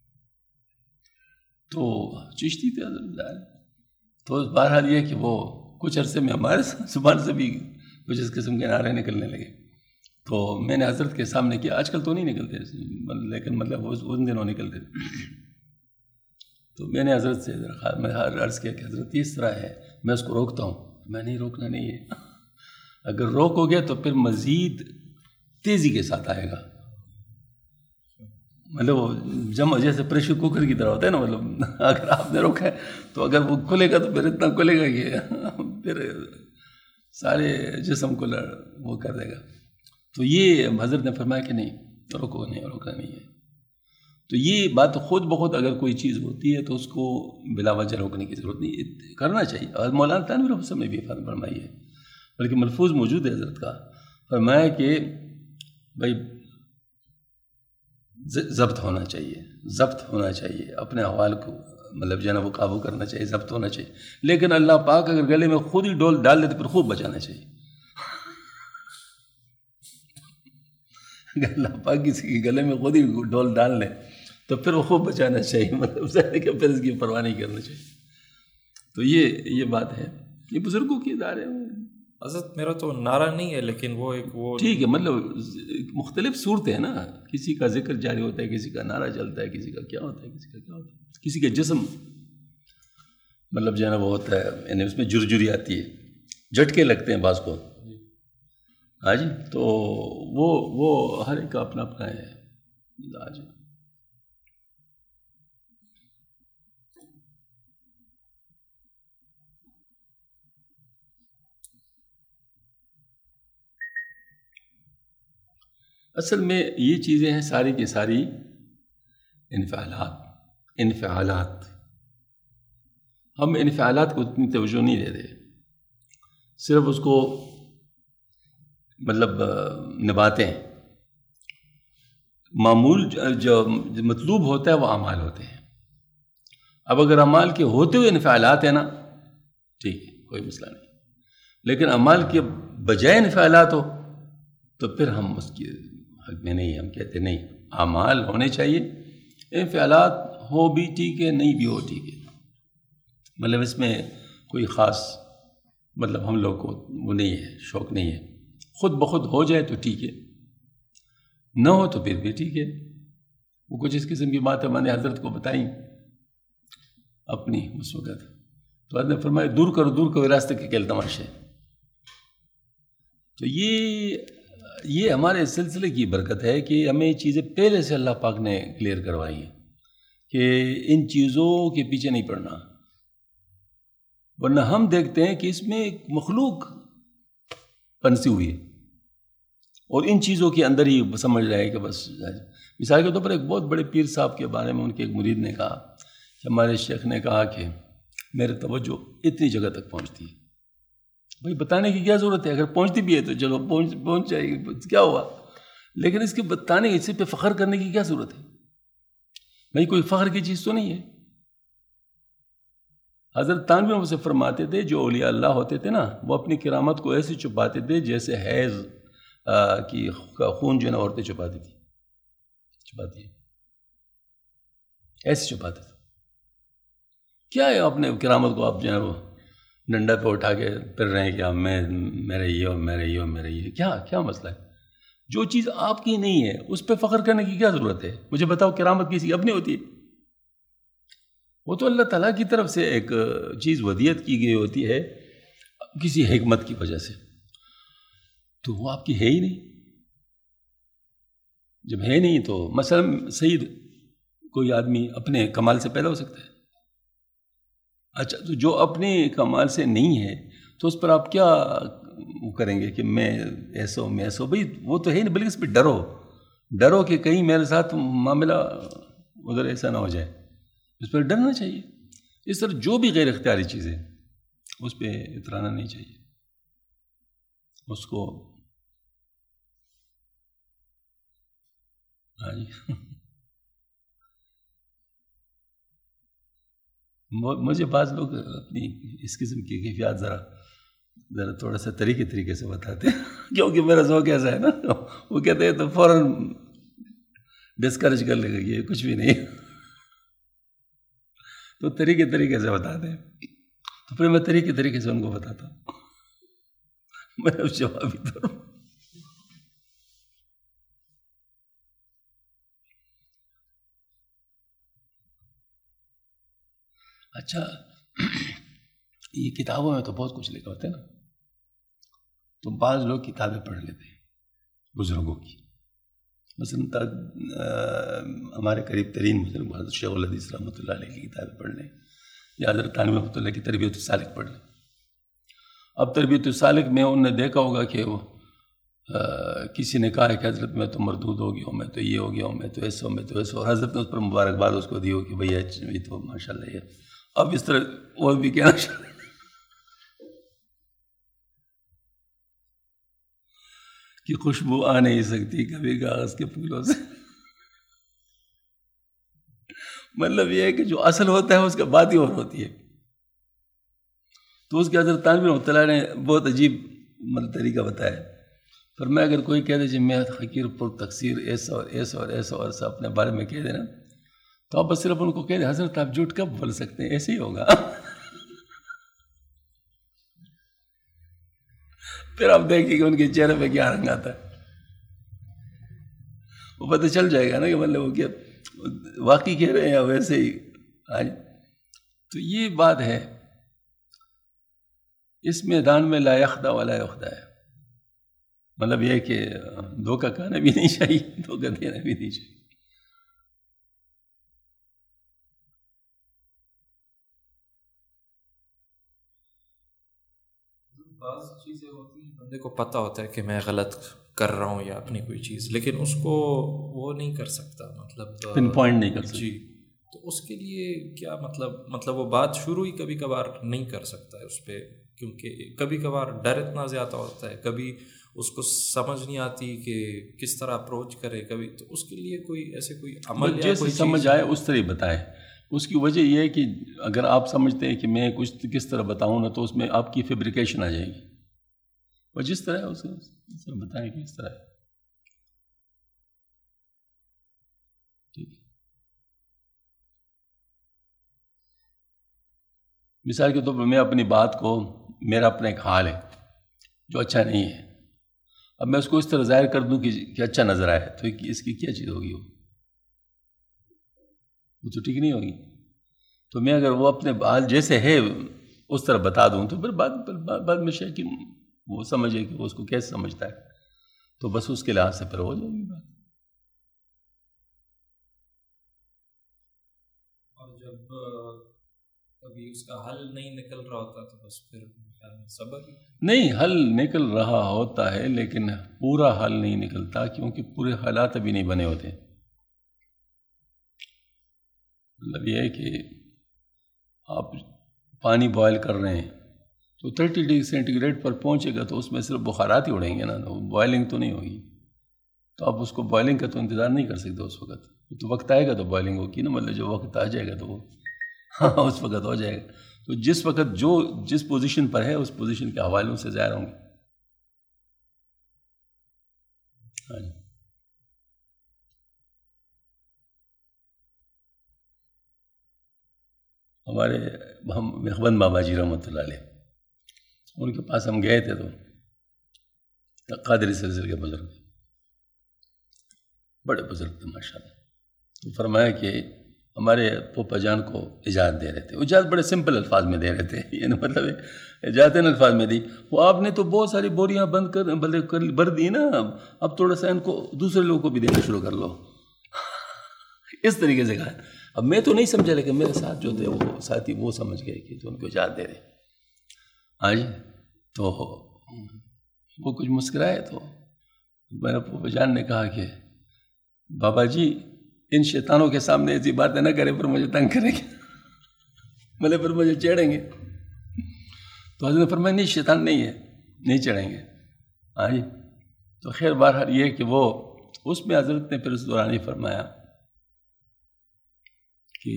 تو چشتی تھے ظاہر، تو بہرحال یہ کہ وہ کچھ عرصے میں ہمارے زبان سے بھی کچھ اس قسم کے نعرے نکلنے لگے، تو میں نے حضرت کے سامنے کیا، آج کل تو نہیں نکلتے لیکن مطلب ان دنوں نکلتے تھے، تو میں نے حضرت سے میں ہر عرض کیا کہ حضرت اس طرح ہے، میں اس کو روکتا ہوں، میں نہیں روکنا نہیں ہے، اگر روکو گے تو پھر مزید تیزی کے ساتھ آئے گا، مطلب وہ جمع جیسے پریشر کوکر کی طرح ہوتا ہے نا، مطلب اگر آپ نے روکا ہے تو اگر وہ کھلے گا تو پھر اتنا کھلے گا کہ پھر سارے جسم کو وہ کر دے گا۔ تو یہ حضرت نے فرمایا کہ نہیں، رکو نہیں روکا نہیں ہے. تو یہ بات خود بخود اگر کوئی چیز ہوتی ہے تو اس کو بلا وجہ روکنے کی ضرورت نہیں, کرنا چاہیے. اور مولانا تانوی رحمۃ اللہ نے بھی فرمائی ہے, بلکہ ملفوظ موجود ہے حضرت کا, فرمایا کہ بھائی ضبط ہونا چاہیے, ضبط ہونا چاہیے اپنے احوال کو, مطلب جو ہے نا وہ قابو کرنا چاہیے, ضبط ہونا چاہیے. لیکن اللہ پاک اگر گلے میں خود ہی ڈول ڈال دیتے پھر خوب بچانا چاہیے. اگر اللہ پاک کسی کے گلے میں خود ہی ڈول ڈال لے تو پھر وہ خوب بچانا چاہیے, مطلب کہ پھر اس کی پرواہ نہیں کرنا چاہیے. تو یہ یہ بات ہے, یہ بزرگوں کے ادارے ہیں. حضرت میرا تو نعرہ نہیں ہے, لیکن وہ ایک وہ ٹھیک ہے, مطلب مختلف صورتیں ہیں نا, کسی کا ذکر جاری ہوتا ہے, کسی کا نعرہ چلتا ہے, کسی کا کیا ہوتا ہے, کسی کا کیا ہوتا ہے, کسی کا جسم مطلب جو ہے نا وہ ہوتا ہے, یعنی اس میں جرجری آتی ہے, جھٹکے لگتے ہیں بعض کو. ہاں جی, تو وہ وہ ہر ایک کا اپنا اپنا ہے مزاج. اصل میں یہ چیزیں ہیں ساری کی ساری انفعالات انفعالات ہم انفعالات کو اتنی توجہ نہیں دیتے, صرف اس کو مطلب نبھاتے ہیں. معمول جو مطلوب ہوتا ہے وہ اعمال ہوتے ہیں. اب اگر اعمال کے ہوتے ہوئے انفعالات ہیں نا, ٹھیک ہے, کوئی مسئلہ نہیں. لیکن اعمال کے بجائے انفعالات ہو تو پھر ہم اس کی حق میں نہیں, ہم کہتے نہیں, اعمال ہونے چاہیے, انفعالات ہو بھی ٹھیک ہے, نہیں بھی ہو ٹھیک ہے. مطلب اس میں کوئی خاص مطلب ہم لوگ کو وہ نہیں ہے, شوق نہیں ہے. خود بخود ہو جائے تو ٹھیک ہے, نہ ہو تو پھر بھی ٹھیک ہے. وہ کچھ اس قسم کی بات ہے میں نے حضرت کو بتائی اپنی اس وقت, تو حضرت نے فرمایا دور کرو دور کرو راستے کے کھیل تماشے. تو یہ یہ ہمارے سلسلے کی برکت ہے کہ ہمیں یہ چیزیں پہلے سے اللہ پاک نے کلیئر کروائی ہیں کہ ان چیزوں کے پیچھے نہیں پڑنا. ورنہ ہم دیکھتے ہیں کہ اس میں ایک مخلوق پنسی ہوئی ہے اور ان چیزوں کے اندر ہی سمجھ رہے ہیں کہ بس. مثال کے طور پر ایک بہت بڑے پیر صاحب کے بارے میں ان کے ایک مرید نے کہا کہ ہمارے شیخ نے کہا کہ میرے توجہ اتنی جگہ تک پہنچتی ہے. بھائی بتانے کی کیا ضرورت ہے, اگر پہنچتی بھی ہے تو چلو پہنچ پہنچ جائے گی, کیا ہوا. لیکن اس کے بتانے اس پہ فخر کرنے کی کیا ضرورت ہے؟ بھائی کوئی فخر کی چیز تو نہیں ہے. حضرت تانوی ہم سے فرماتے تھے جو اولیاء اللہ ہوتے تھے نا, وہ اپنی کرامت کو ایسے چھپاتے تھے جیسے حیض کی خون جو ہے نا عورتیں چھپاتی تھی چھپاتی ہیں ایسے چھپاتے تھے. کیا ہے اپنے کرامت کو آپ جو ہے وہ ڈنڈا پہ اٹھا کے پھر رہے ہیں کہ آپ میں میرے یہ اور میرے یہ اور میرے یہ, کیا کیا مسئلہ ہے؟ جو چیز آپ کی نہیں ہے اس پہ فخر کرنے کی کیا ضرورت ہے؟ مجھے بتاؤ کرامت کسی اپنی ہوتی ہے؟ وہ تو اللہ تعالیٰ کی طرف سے ایک چیز ودیت کی گئی ہوتی ہے کسی حکمت کی وجہ سے, تو وہ آپ کی ہے ہی نہیں. جب ہے نہیں تو مثلا سید کوئی آدمی اپنے کمال سے پیدا ہو سکتا ہے. اچھا تو جو اپنے کمال سے نہیں ہے تو اس پر آپ کیا وہ کریں گے کہ میں ایسا ہوں میں ایسا ہوں؟ بھائی وہ تو ہے ہی نہیں, بلکہ اس پہ ڈرو ڈرو کہ کہیں میرے ساتھ معاملہ ادھر ایسا نہ ہو جائے. اس پر ڈرنا چاہیے. اس طرح جو بھی غیر اختیاری چیزیں اس پہ اترانا نہیں چاہیے, اس کو ہاں جی مجھے بعض لوگ اپنی اس قسم کی کیفیات ذرا ذرا تھوڑا سا طریقے طریقے سے بتاتے ہیں کیونکہ میرا ذوق ایسا ہے نا, وہ کہتے ہیں تو فوراً ڈسکریج کر لے گا یہ کچھ بھی نہیں, تو طریقے طریقے سے بتاتے ہیں. تو پھر میں طریقے طریقے سے ان کو بتاتا ہوں. میں اس جواب ہی دوں. اچھا یہ کتابوں میں تو بہت کچھ لکھا ہوتا ہے نا, تو بعض لوگ کتابیں پڑھ لیتے ہیں بزرگوں کی. مثلا ہمارے قریب ترین بزرگ حضرت شیخ الحدیث رحمۃ اللہ علیہ کی کتابیں پڑھ لیں, یا حضرت تانوی رحمۃ اللہ کی تربیت السالک پڑھ لیں. اب تربیت السالک میں انہوں نے دیکھا ہوگا کہ وہ کسی نے کہا ہے کہ حضرت میں تو مردود ہو گیا ہوں، میں تو یہ ہو گیا ہوں، میں تو ایسا ہوں، میں تو ایسا ہوں، حضرت نے اس پر مبارکباد اس کو دی ہو کہ بھئی یہ تو ماشاء اللہ یہ اب اس طرح وہ بھی کہنا چاہتے کہ خوشبو آ نہیں سکتی کبھی کاغذ کے پھولوں سے. مطلب یہ ہے کہ جو اصل ہوتا ہے اس کا بات ہی اور ہوتی ہے. تو اس کے حضرت تانوی رحمۃ اللہ نے بہت عجیب مطلب طریقہ بتایا. پر میں اگر کوئی کہہ دے جی میں حقیر پر تقصیر ایسا اور ایسا اور ایسا اور ایسا اپنے بارے میں کہہ دینا، تو آپ بس صرف ان کو کہہ دیں حضرت آپ جھوٹ کب بول سکتے ہیں، ایسے ہی ہوگا. پھر آپ دیکھیں کہ ان کے چہرے پہ کیا رنگ آتا ہے، وہ پتہ چل جائے گا نا کہ مطلب وہ کیا واقعی کہہ رہے ہیں یا ویسے ہی. تو یہ بات ہے اس میدان میں لا یخدع ولا یخدع ہے. مطلب یہ کہ دھوکہ کھانا بھی نہیں چاہیے، دھوکہ دینا بھی نہیں چاہیے. بعض چیزیں ہوتی ہیں بندے کو پتہ ہوتا ہے کہ میں غلط کر رہا ہوں یا اپنی کوئی چیز، لیکن اس کو وہ نہیں کر سکتا، مطلب پن پوائنٹ نہیں کر سکتا. جی، تو اس کے لیے کیا مطلب مطلب وہ بات شروع ہی کبھی کبھار نہیں کر سکتا ہے اس پہ، کیونکہ کبھی کبھار ڈر اتنا زیادہ ہوتا ہے، کبھی اس کو سمجھ نہیں آتی کہ کس طرح اپروچ کرے کبھی. تو اس کے لیے کوئی ایسے کوئی عمل یا کوئی سمجھ آئے اس طرح بتائے. اس کی وجہ یہ ہے کہ اگر آپ سمجھتے ہیں کہ میں کچھ کس طرح بتاؤں نا تو اس میں آپ کی فیبریکیشن آ جائے گی. اور جس طرح ہے اسے اس طرح بتائیں کہ اس طرح ہے. ٹھیک ہے. مثال کے طور پر میں اپنی بات کو، میرا اپنا ایک حال ہے جو اچھا نہیں ہے، اب میں اس کو اس طرح ظاہر کر دوں کہ کہ اچھا نظر آئے تو اس کی کیا چیز ہوگی؟ وہ وہ تو ٹھیک نہیں ہوگی. تو میں اگر وہ اپنے حال جیسے ہے اس طرح بتا دوں تو پھر بعد بعد میں شے کہ وہ سمجھے کہ وہ اس کو کیسے سمجھتا ہے، تو بس اس کے لحاظ سے پھر ہو جائے گی بات. اور جب کبھی اس کا حل نہیں نکل رہا ہوتا تو بس پھر صبر ہی نہیں، حل نکل رہا ہوتا ہے لیکن پورا حل نہیں نکلتا، کیونکہ پورے حالات ابھی نہیں بنے ہوتے. مطلب یہ ہے کہ آپ پانی بوائل کر رہے ہیں تو تھرٹی ڈگری سینٹی گریڈ پر پہنچے گا تو اس میں صرف بخارات ہی اڑیں گے نا، بوائلنگ تو نہیں ہوگی. تو آپ اس کو بوائلنگ کا تو انتظار نہیں کر سکتے اس وقت. تو وقت آئے گا تو بوائلنگ ہوگی نا، مطلب جو وقت آ جائے گا تو وہ ہاں اس وقت ہو جائے گا. تو جس وقت جو جس پوزیشن پر ہے اس پوزیشن کے حوالوں سے ظاہر ہوں گے. ہاں جی. ہمارے ہم مخبند بابا جی رحمۃ اللہ علیہ، ان کے پاس ہم گئے تھے تو قادری سلسلے کے بزرگ، بڑے بزرگ تھے ماشاء اللہ. تو فرمایا کہ ہمارے پوپا جان کو اجازت دے رہے تھے. اجازت بڑے سمپل الفاظ میں دے رہے تھے، یعنی مطلب اجازت ان الفاظ میں دی. وہ آپ نے تو بہت ساری بوریاں بند کر بلے بھر دی نا، اب تھوڑا سا ان کو دوسرے لوگوں کو بھی دینا شروع کر لو. اس طریقے سے کہا. اب میں تو نہیں سمجھا لیکن میرے ساتھ جو تھے وہ ساتھی وہ سمجھ گئے کہ تو ان کو اجازت دے رہے. ہاں جی. تو وہ کچھ مسکرائے تو میرے پوپا جان نے کہا کہ بابا جی ان شیطانوں کے سامنے ایسی باتیں نہ کریں پر مجھے تنگ کریں گے، بھلے پر مجھے چڑھیں گے. تو حضرت نے فرمایا نہیں شیطان نہیں ہے، نہیں چڑھیں گے. ہاں جی. تو خیر بہرحال یہ کہ وہ اس میں حضرت نے پھر اس دوران ہی فرمایا کہ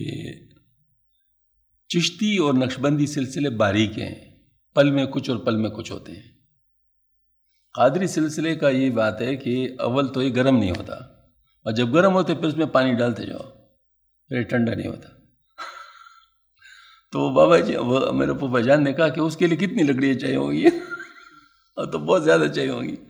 چشتی اور نقشبندی سلسلے باریک ہیں، پل میں کچھ اور پل میں کچھ ہوتے ہیں. قادری سلسلے کا یہ بات ہے کہ اول تو یہ گرم نہیں ہوتا، اور جب گرم ہوتے پھر اس میں پانی ڈالتے جاؤ پھر ٹھنڈا نہیں ہوتا. تو بابا جی وہ میرے پوپا جان نے کہا کہ اس کے لیے کتنی لکڑیاں چاہیے ہوں گی؟ اور تو بہت زیادہ چاہیے ہوں گی.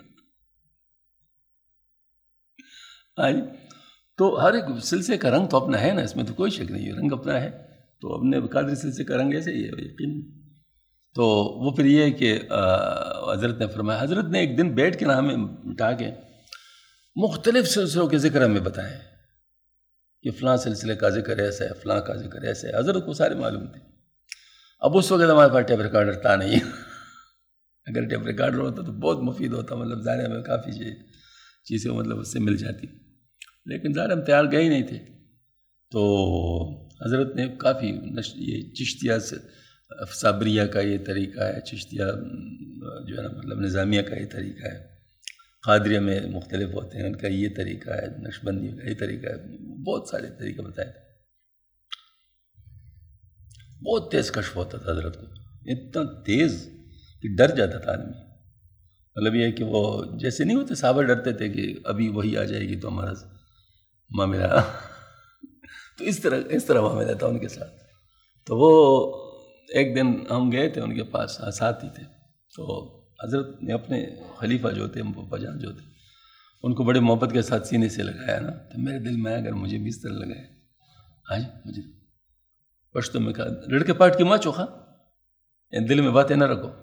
ہاں جی. تو ہر ایک سلسلے کا رنگ تو اپنا ہے نا، اس میں تو کوئی شک نہیں ہے، رنگ اپنا ہے. تو اپنے قادری سلسلے کا رنگ ایسے ہی ہے یقین. تو وہ پھر یہ ہے کہ حضرت نے فرمایا، حضرت نے ایک دن بیٹھ کے نا ہمیں اٹھا کے مختلف سلسلوں کے ذکر ہمیں بتائے کہ فلاں سلسلے کا ذکر ایسا ہے، فلاں کا ذکر ایسا ہے. حضرت کو سارے معلوم تھے. اب اس وقت ہمارے پاس ٹیپ ریکارڈر تھا نہیں. اگر ٹیپ ریکارڈر ہوتا تو بہت مفید ہوتا، مطلب ظاہر میں کافی چیزیں مطلب اس سے مل جاتی، لیکن ظاہر ہم تیار گئے ہی نہیں تھے. تو حضرت نے کافی یہ چشتیہ سے صابریہ کا یہ طریقہ ہے، چشتیہ جو ہے نا مطلب نظامیہ کا یہ طریقہ ہے، قادریہ میں مختلف ہوتے ہیں ان کا یہ طریقہ ہے، نقشبندی کا یہ طریقہ ہے، بہت سارے طریقے بتائے تھے. بہت تیز کشف ہوتا تھا حضرت کو، اتنا تیز کہ ڈر جاتا تھا آدمی. مطلب یہ ہے کہ وہ جیسے نہیں ہوتے صحابہ ڈرتے تھے کہ ابھی وہی آ جائے گی تو ہمارا معاملہ تو اس طرح اس طرح معاملہ تھا ان کے ساتھ. تو وہ ایک دن ہم گئے تھے ان کے پاس، ساتھ ہی تھے. تو حضرت نے اپنے خلیفہ جو تھے پپا جان جو تھے ان کو بڑے محبت کے ساتھ سینے سے لگایا نا. تو میرے دل میں اگر مجھے بھی اس طرح لگائے، آج مجھے پشتو میں کہا لڑکے پاٹ کی ماں چوکھا، دل میں باتیں نہ رکھو.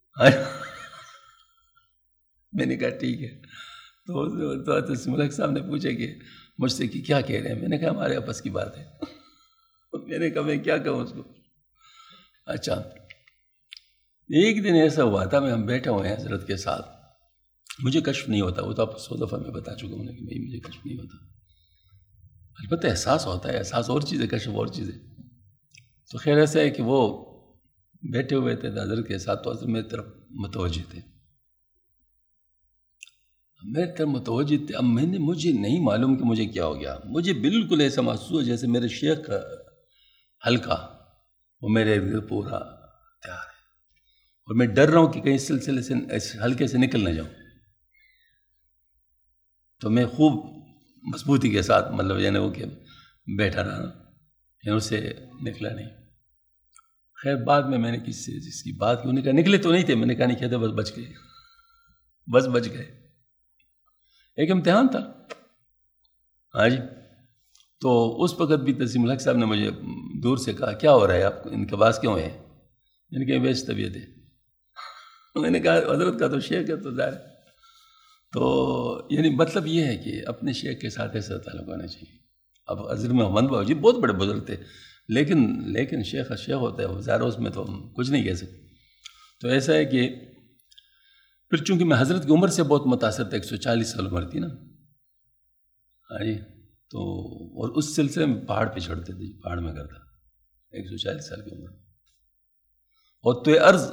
میں نے کہا ٹھیک ہے. تو تسلیم الحق صاحب نے پوچھا کہ مجھ سے کہ کیا کہہ رہے ہیں؟ میں نے کہا ہمارے آپس کی بات ہے. میں نے کہا میں کیا کہوں اس کو. اچھا ایک دن ایسا ہوا تھا، میں ہم بیٹھے ہوئے ہیں حضرت کے ساتھ، مجھے کشف نہیں ہوتا، وہ تو آپ سو دفعہ میں بتا چکا ہوں کہ بھائی مجھے کشف نہیں ہوتا. البتہ احساس ہوتا ہے، احساس اور چیزیں، کشف اور چیزیں. تو خیر ایسا ہے کہ وہ بیٹھے ہوئے تھے حضرت کے ساتھ، تو حضرت میری طرف متوجہ تھے، میرے طرف متوجہ تھے. اب میں نے مجھے نہیں معلوم کہ مجھے کیا ہو گیا، مجھے بالکل ایسا محسوس ہوا جیسے میرے شیخ کا حلقہ وہ میرے ارد پورا تیار ہے، اور میں ڈر رہا ہوں کہ کہیں اس سلسلے سے اس حلقے سے نکل نہ جاؤں. تو میں خوب مضبوطی کے ساتھ مطلب یعنی وہ کہ بیٹھا رہا، یعنی اس سے نکلا نہیں. خیر بعد میں میں نے کسی سے جس کی بات کی، انہوں نے کہا نکلے تو نہیں تھے. میں نے کہا نہیں کہتے، بس بچ گئے، بس بچ گئے. ایک امتحان تھا. ہاں جی. تو اس وقت بھی تسلیم الحق صاحب نے مجھے دور سے کہا کیا ہو رہا ہے آپ کو، ان کے پاس کیوں ہیں؟ میں نے کہا ویسے طبیعت ہے. میں نے کہا حضرت کا تو شیخ ہے تو ظاہر. تو یعنی مطلب یہ ہے کہ اپنے شیخ کے ساتھ ایسا تعلق ہونا چاہیے. اب حضرت محمد بابا جی بہت بڑے بزرگ تھے، لیکن لیکن شیخ شیخ ہوتا ہے وہ، ظاہر اس میں تو ہم کچھ نہیں کہہ سکتے. تو ایسا ہے کہ پھر چونکہ میں حضرت کی عمر سے بہت متاثر تھا، ایک سو چالیس سال عمر تھی نا. ہاں جی. تو اور اس سلسلے میں پہاڑ پہ چڑھتے تھے، پہاڑ میں کرتا ایک سو چالیس سال کی عمر. اور تو عرض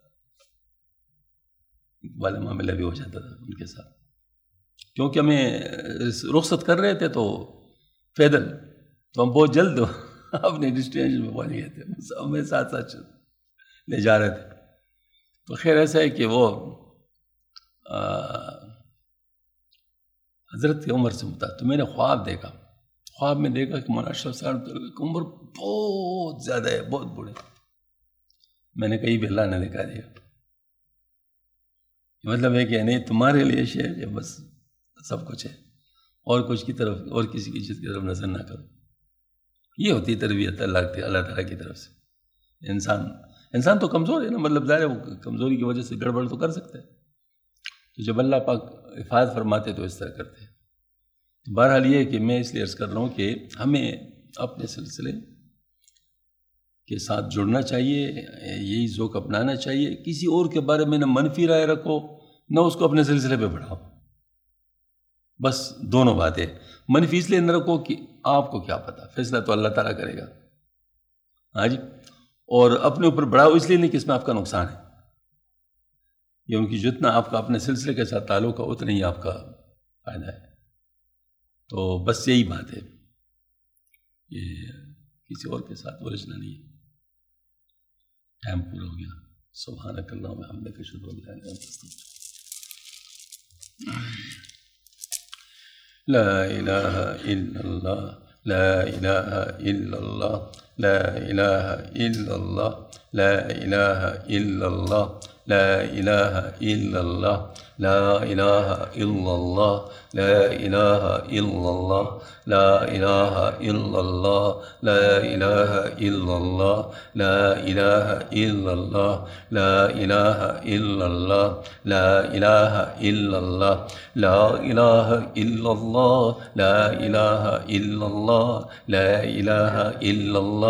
والے معاملہ بھی ہو جاتا تھا ان کے ساتھ، کیونکہ ہمیں رخصت کر رہے تھے تو پیدل، تو ہم بہت جلد اپنے ڈسٹینیشن میں پہنچ گئے تھے، ہمیں ساتھ ساتھ لے جا رہے تھے. تو خیر ایسا ہے کہ وہ حضرت کی عمر سے متعلق. تو میں نے خواب دیکھا، خواب میں دیکھا کہ مولانا اشرف صاحب کی عمر بہت زیادہ ہے، بہت بوڑھے. میں نے کہیں بھی اللہ نے دکھا دیا، مطلب ہے کہ نہیں تمہارے لیے شیخ ہے، بس سب کچھ ہے، اور کچھ کی طرف اور کسی کی چیز کی طرف نظر نہ کرو. یہ ہوتی تربیت اللہ کی اللہ تعالیٰ کی طرف سے. انسان انسان تو کمزور ہے نا، مطلب ظاہر ہے وہ کمزوری کی وجہ سے گڑبڑ تو کر سکتا ہے. تو جب اللہ پاک حفاظت فرماتے تو اس طرح کرتے ہیں. تو بہرحال یہ ہے کہ میں اس لیے عرض کر رہا ہوں کہ ہمیں اپنے سلسلے کے ساتھ جڑنا چاہیے، یہی ذوق اپنانا چاہیے. کسی اور کے بارے میں نہ منفی رائے رکھو، نہ اس کو اپنے سلسلے پہ بڑھاؤ. بس دونوں باتیں. منفی اس لیے نہ رکھو کہ آپ کو کیا پتہ، فیصلہ تو اللہ تعالیٰ کرے گا. ہاں جی. اور اپنے اوپر بڑھاؤ اس لیے نہیں کہ اس میں آپ کا نقصان ہے، کیونکہ جتنا آپ کا اپنے سلسلے کے ساتھ تعلق ہے اتنا ہی آپ کا فائدہ ہے. تو بس یہی بات ہے، یہ کسی اور کے ساتھ الجھنا نہیں ہے. ٹائم پورا ہو گیا. سبحانک اللہم و بحمدک اشہد ان لا الہ الا انت استغفرک. لا الہ الا اللہ، لا الہ الا اللہ، لا الہ الا اللہ، لا الہ الا اللہ، لا الہ الا اللہ، لا الہ الا اللہ، لا الہ الا اللہ، لا الہ الا اللہ، لا الہ الا اللہ، لا الہ الا اللہ، لا الہ الا اللہ، لا الہ الا اللہ، لا الہ الا اللہ، لا الہ الا اللہ، لا الہ الا اللہ،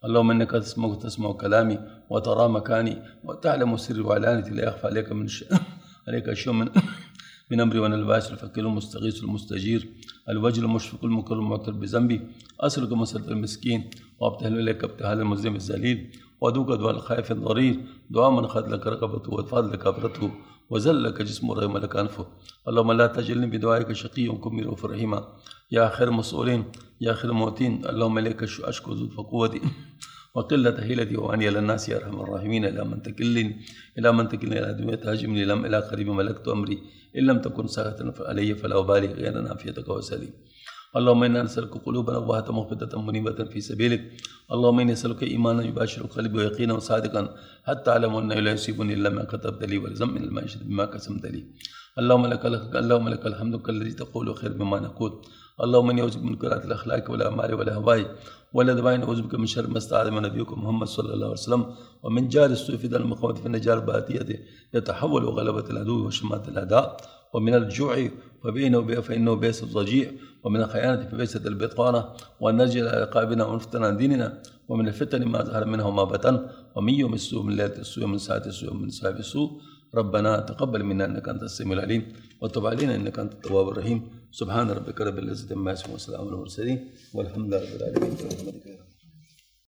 اللهم إنك تسمع تسمع كلامي وترى مكاني وتعلم سري وعلانيتي، لا يخفى عليك من ش... عليك شيء من من أمري، وأنا الباس الفقير المستغيث المستجير الوجل المشفق المكر المعتر بذنبي، أسألك مسألة المسكين وأبتهل إليك ابتهال المسلم الذليل، وأدعوك دعاء الخائف الضرير، دعاء من خذ لك رقبته وفاض لك عبرته وزل لك جسمه ورغم لك أنفه. اللهم لا تجعلني بدعائك شقي كمير وفرحيما يا خير مسؤولين يا خير موتين. اللهم إليك أشكو ذو قوتي وقلة هيلتي وأني إلى الناس يا أرحم الراحمين. إلى من تكلني إلى من تكلني إلى دنيا تهاجمني لم إلى قريب ملكت أمري، إن لم تكن ساخطا علي فلا أبالي غير نافيتك وسلي. اللهم إنا نسألك قلوبا أوهة مخبتة منيبة في سبيلك. اللهم إني أسألك إيمانا يباشر قلبي ويقينا وصادقا حتى أعلم أنه لا يصيبني إلا ما كتبت لي ولزم من المعيشة بما قسمت لي. اللهم لك اللهم لك الحمد الذي تقول خير بما نقول. اللهم إني أعوذ بك من كرات الأخلاق والأعمال والأهواء والأدواء، أعوذ بك من شر ما استعاذ من نبيكم محمد صلى الله عليه وسلم ومن جار السوء في دار المقامة في النجار باتيته يتحول وغلبة العدو وشماتة الأعداء، ومن الجوع فبينه وبين فإنه بئس الضجيع، ومن الخيانة فبئست البطانة، وأن نرجع إلى رقابنا ونفتن عن ديننا، ومن الفتن ما ظهر منها وما بطن، ومن يوم السوء من ليلة السوء ومن ساعة السوء ومن صاحب السوء. ربنا تقبل منا إنك أنت السميع العليم وتب علينا إنك أنت التواب الرحيم. سبحان ربك رب العزة عما يصفون وسلام على المرسلين والحمد لله رب العالمين.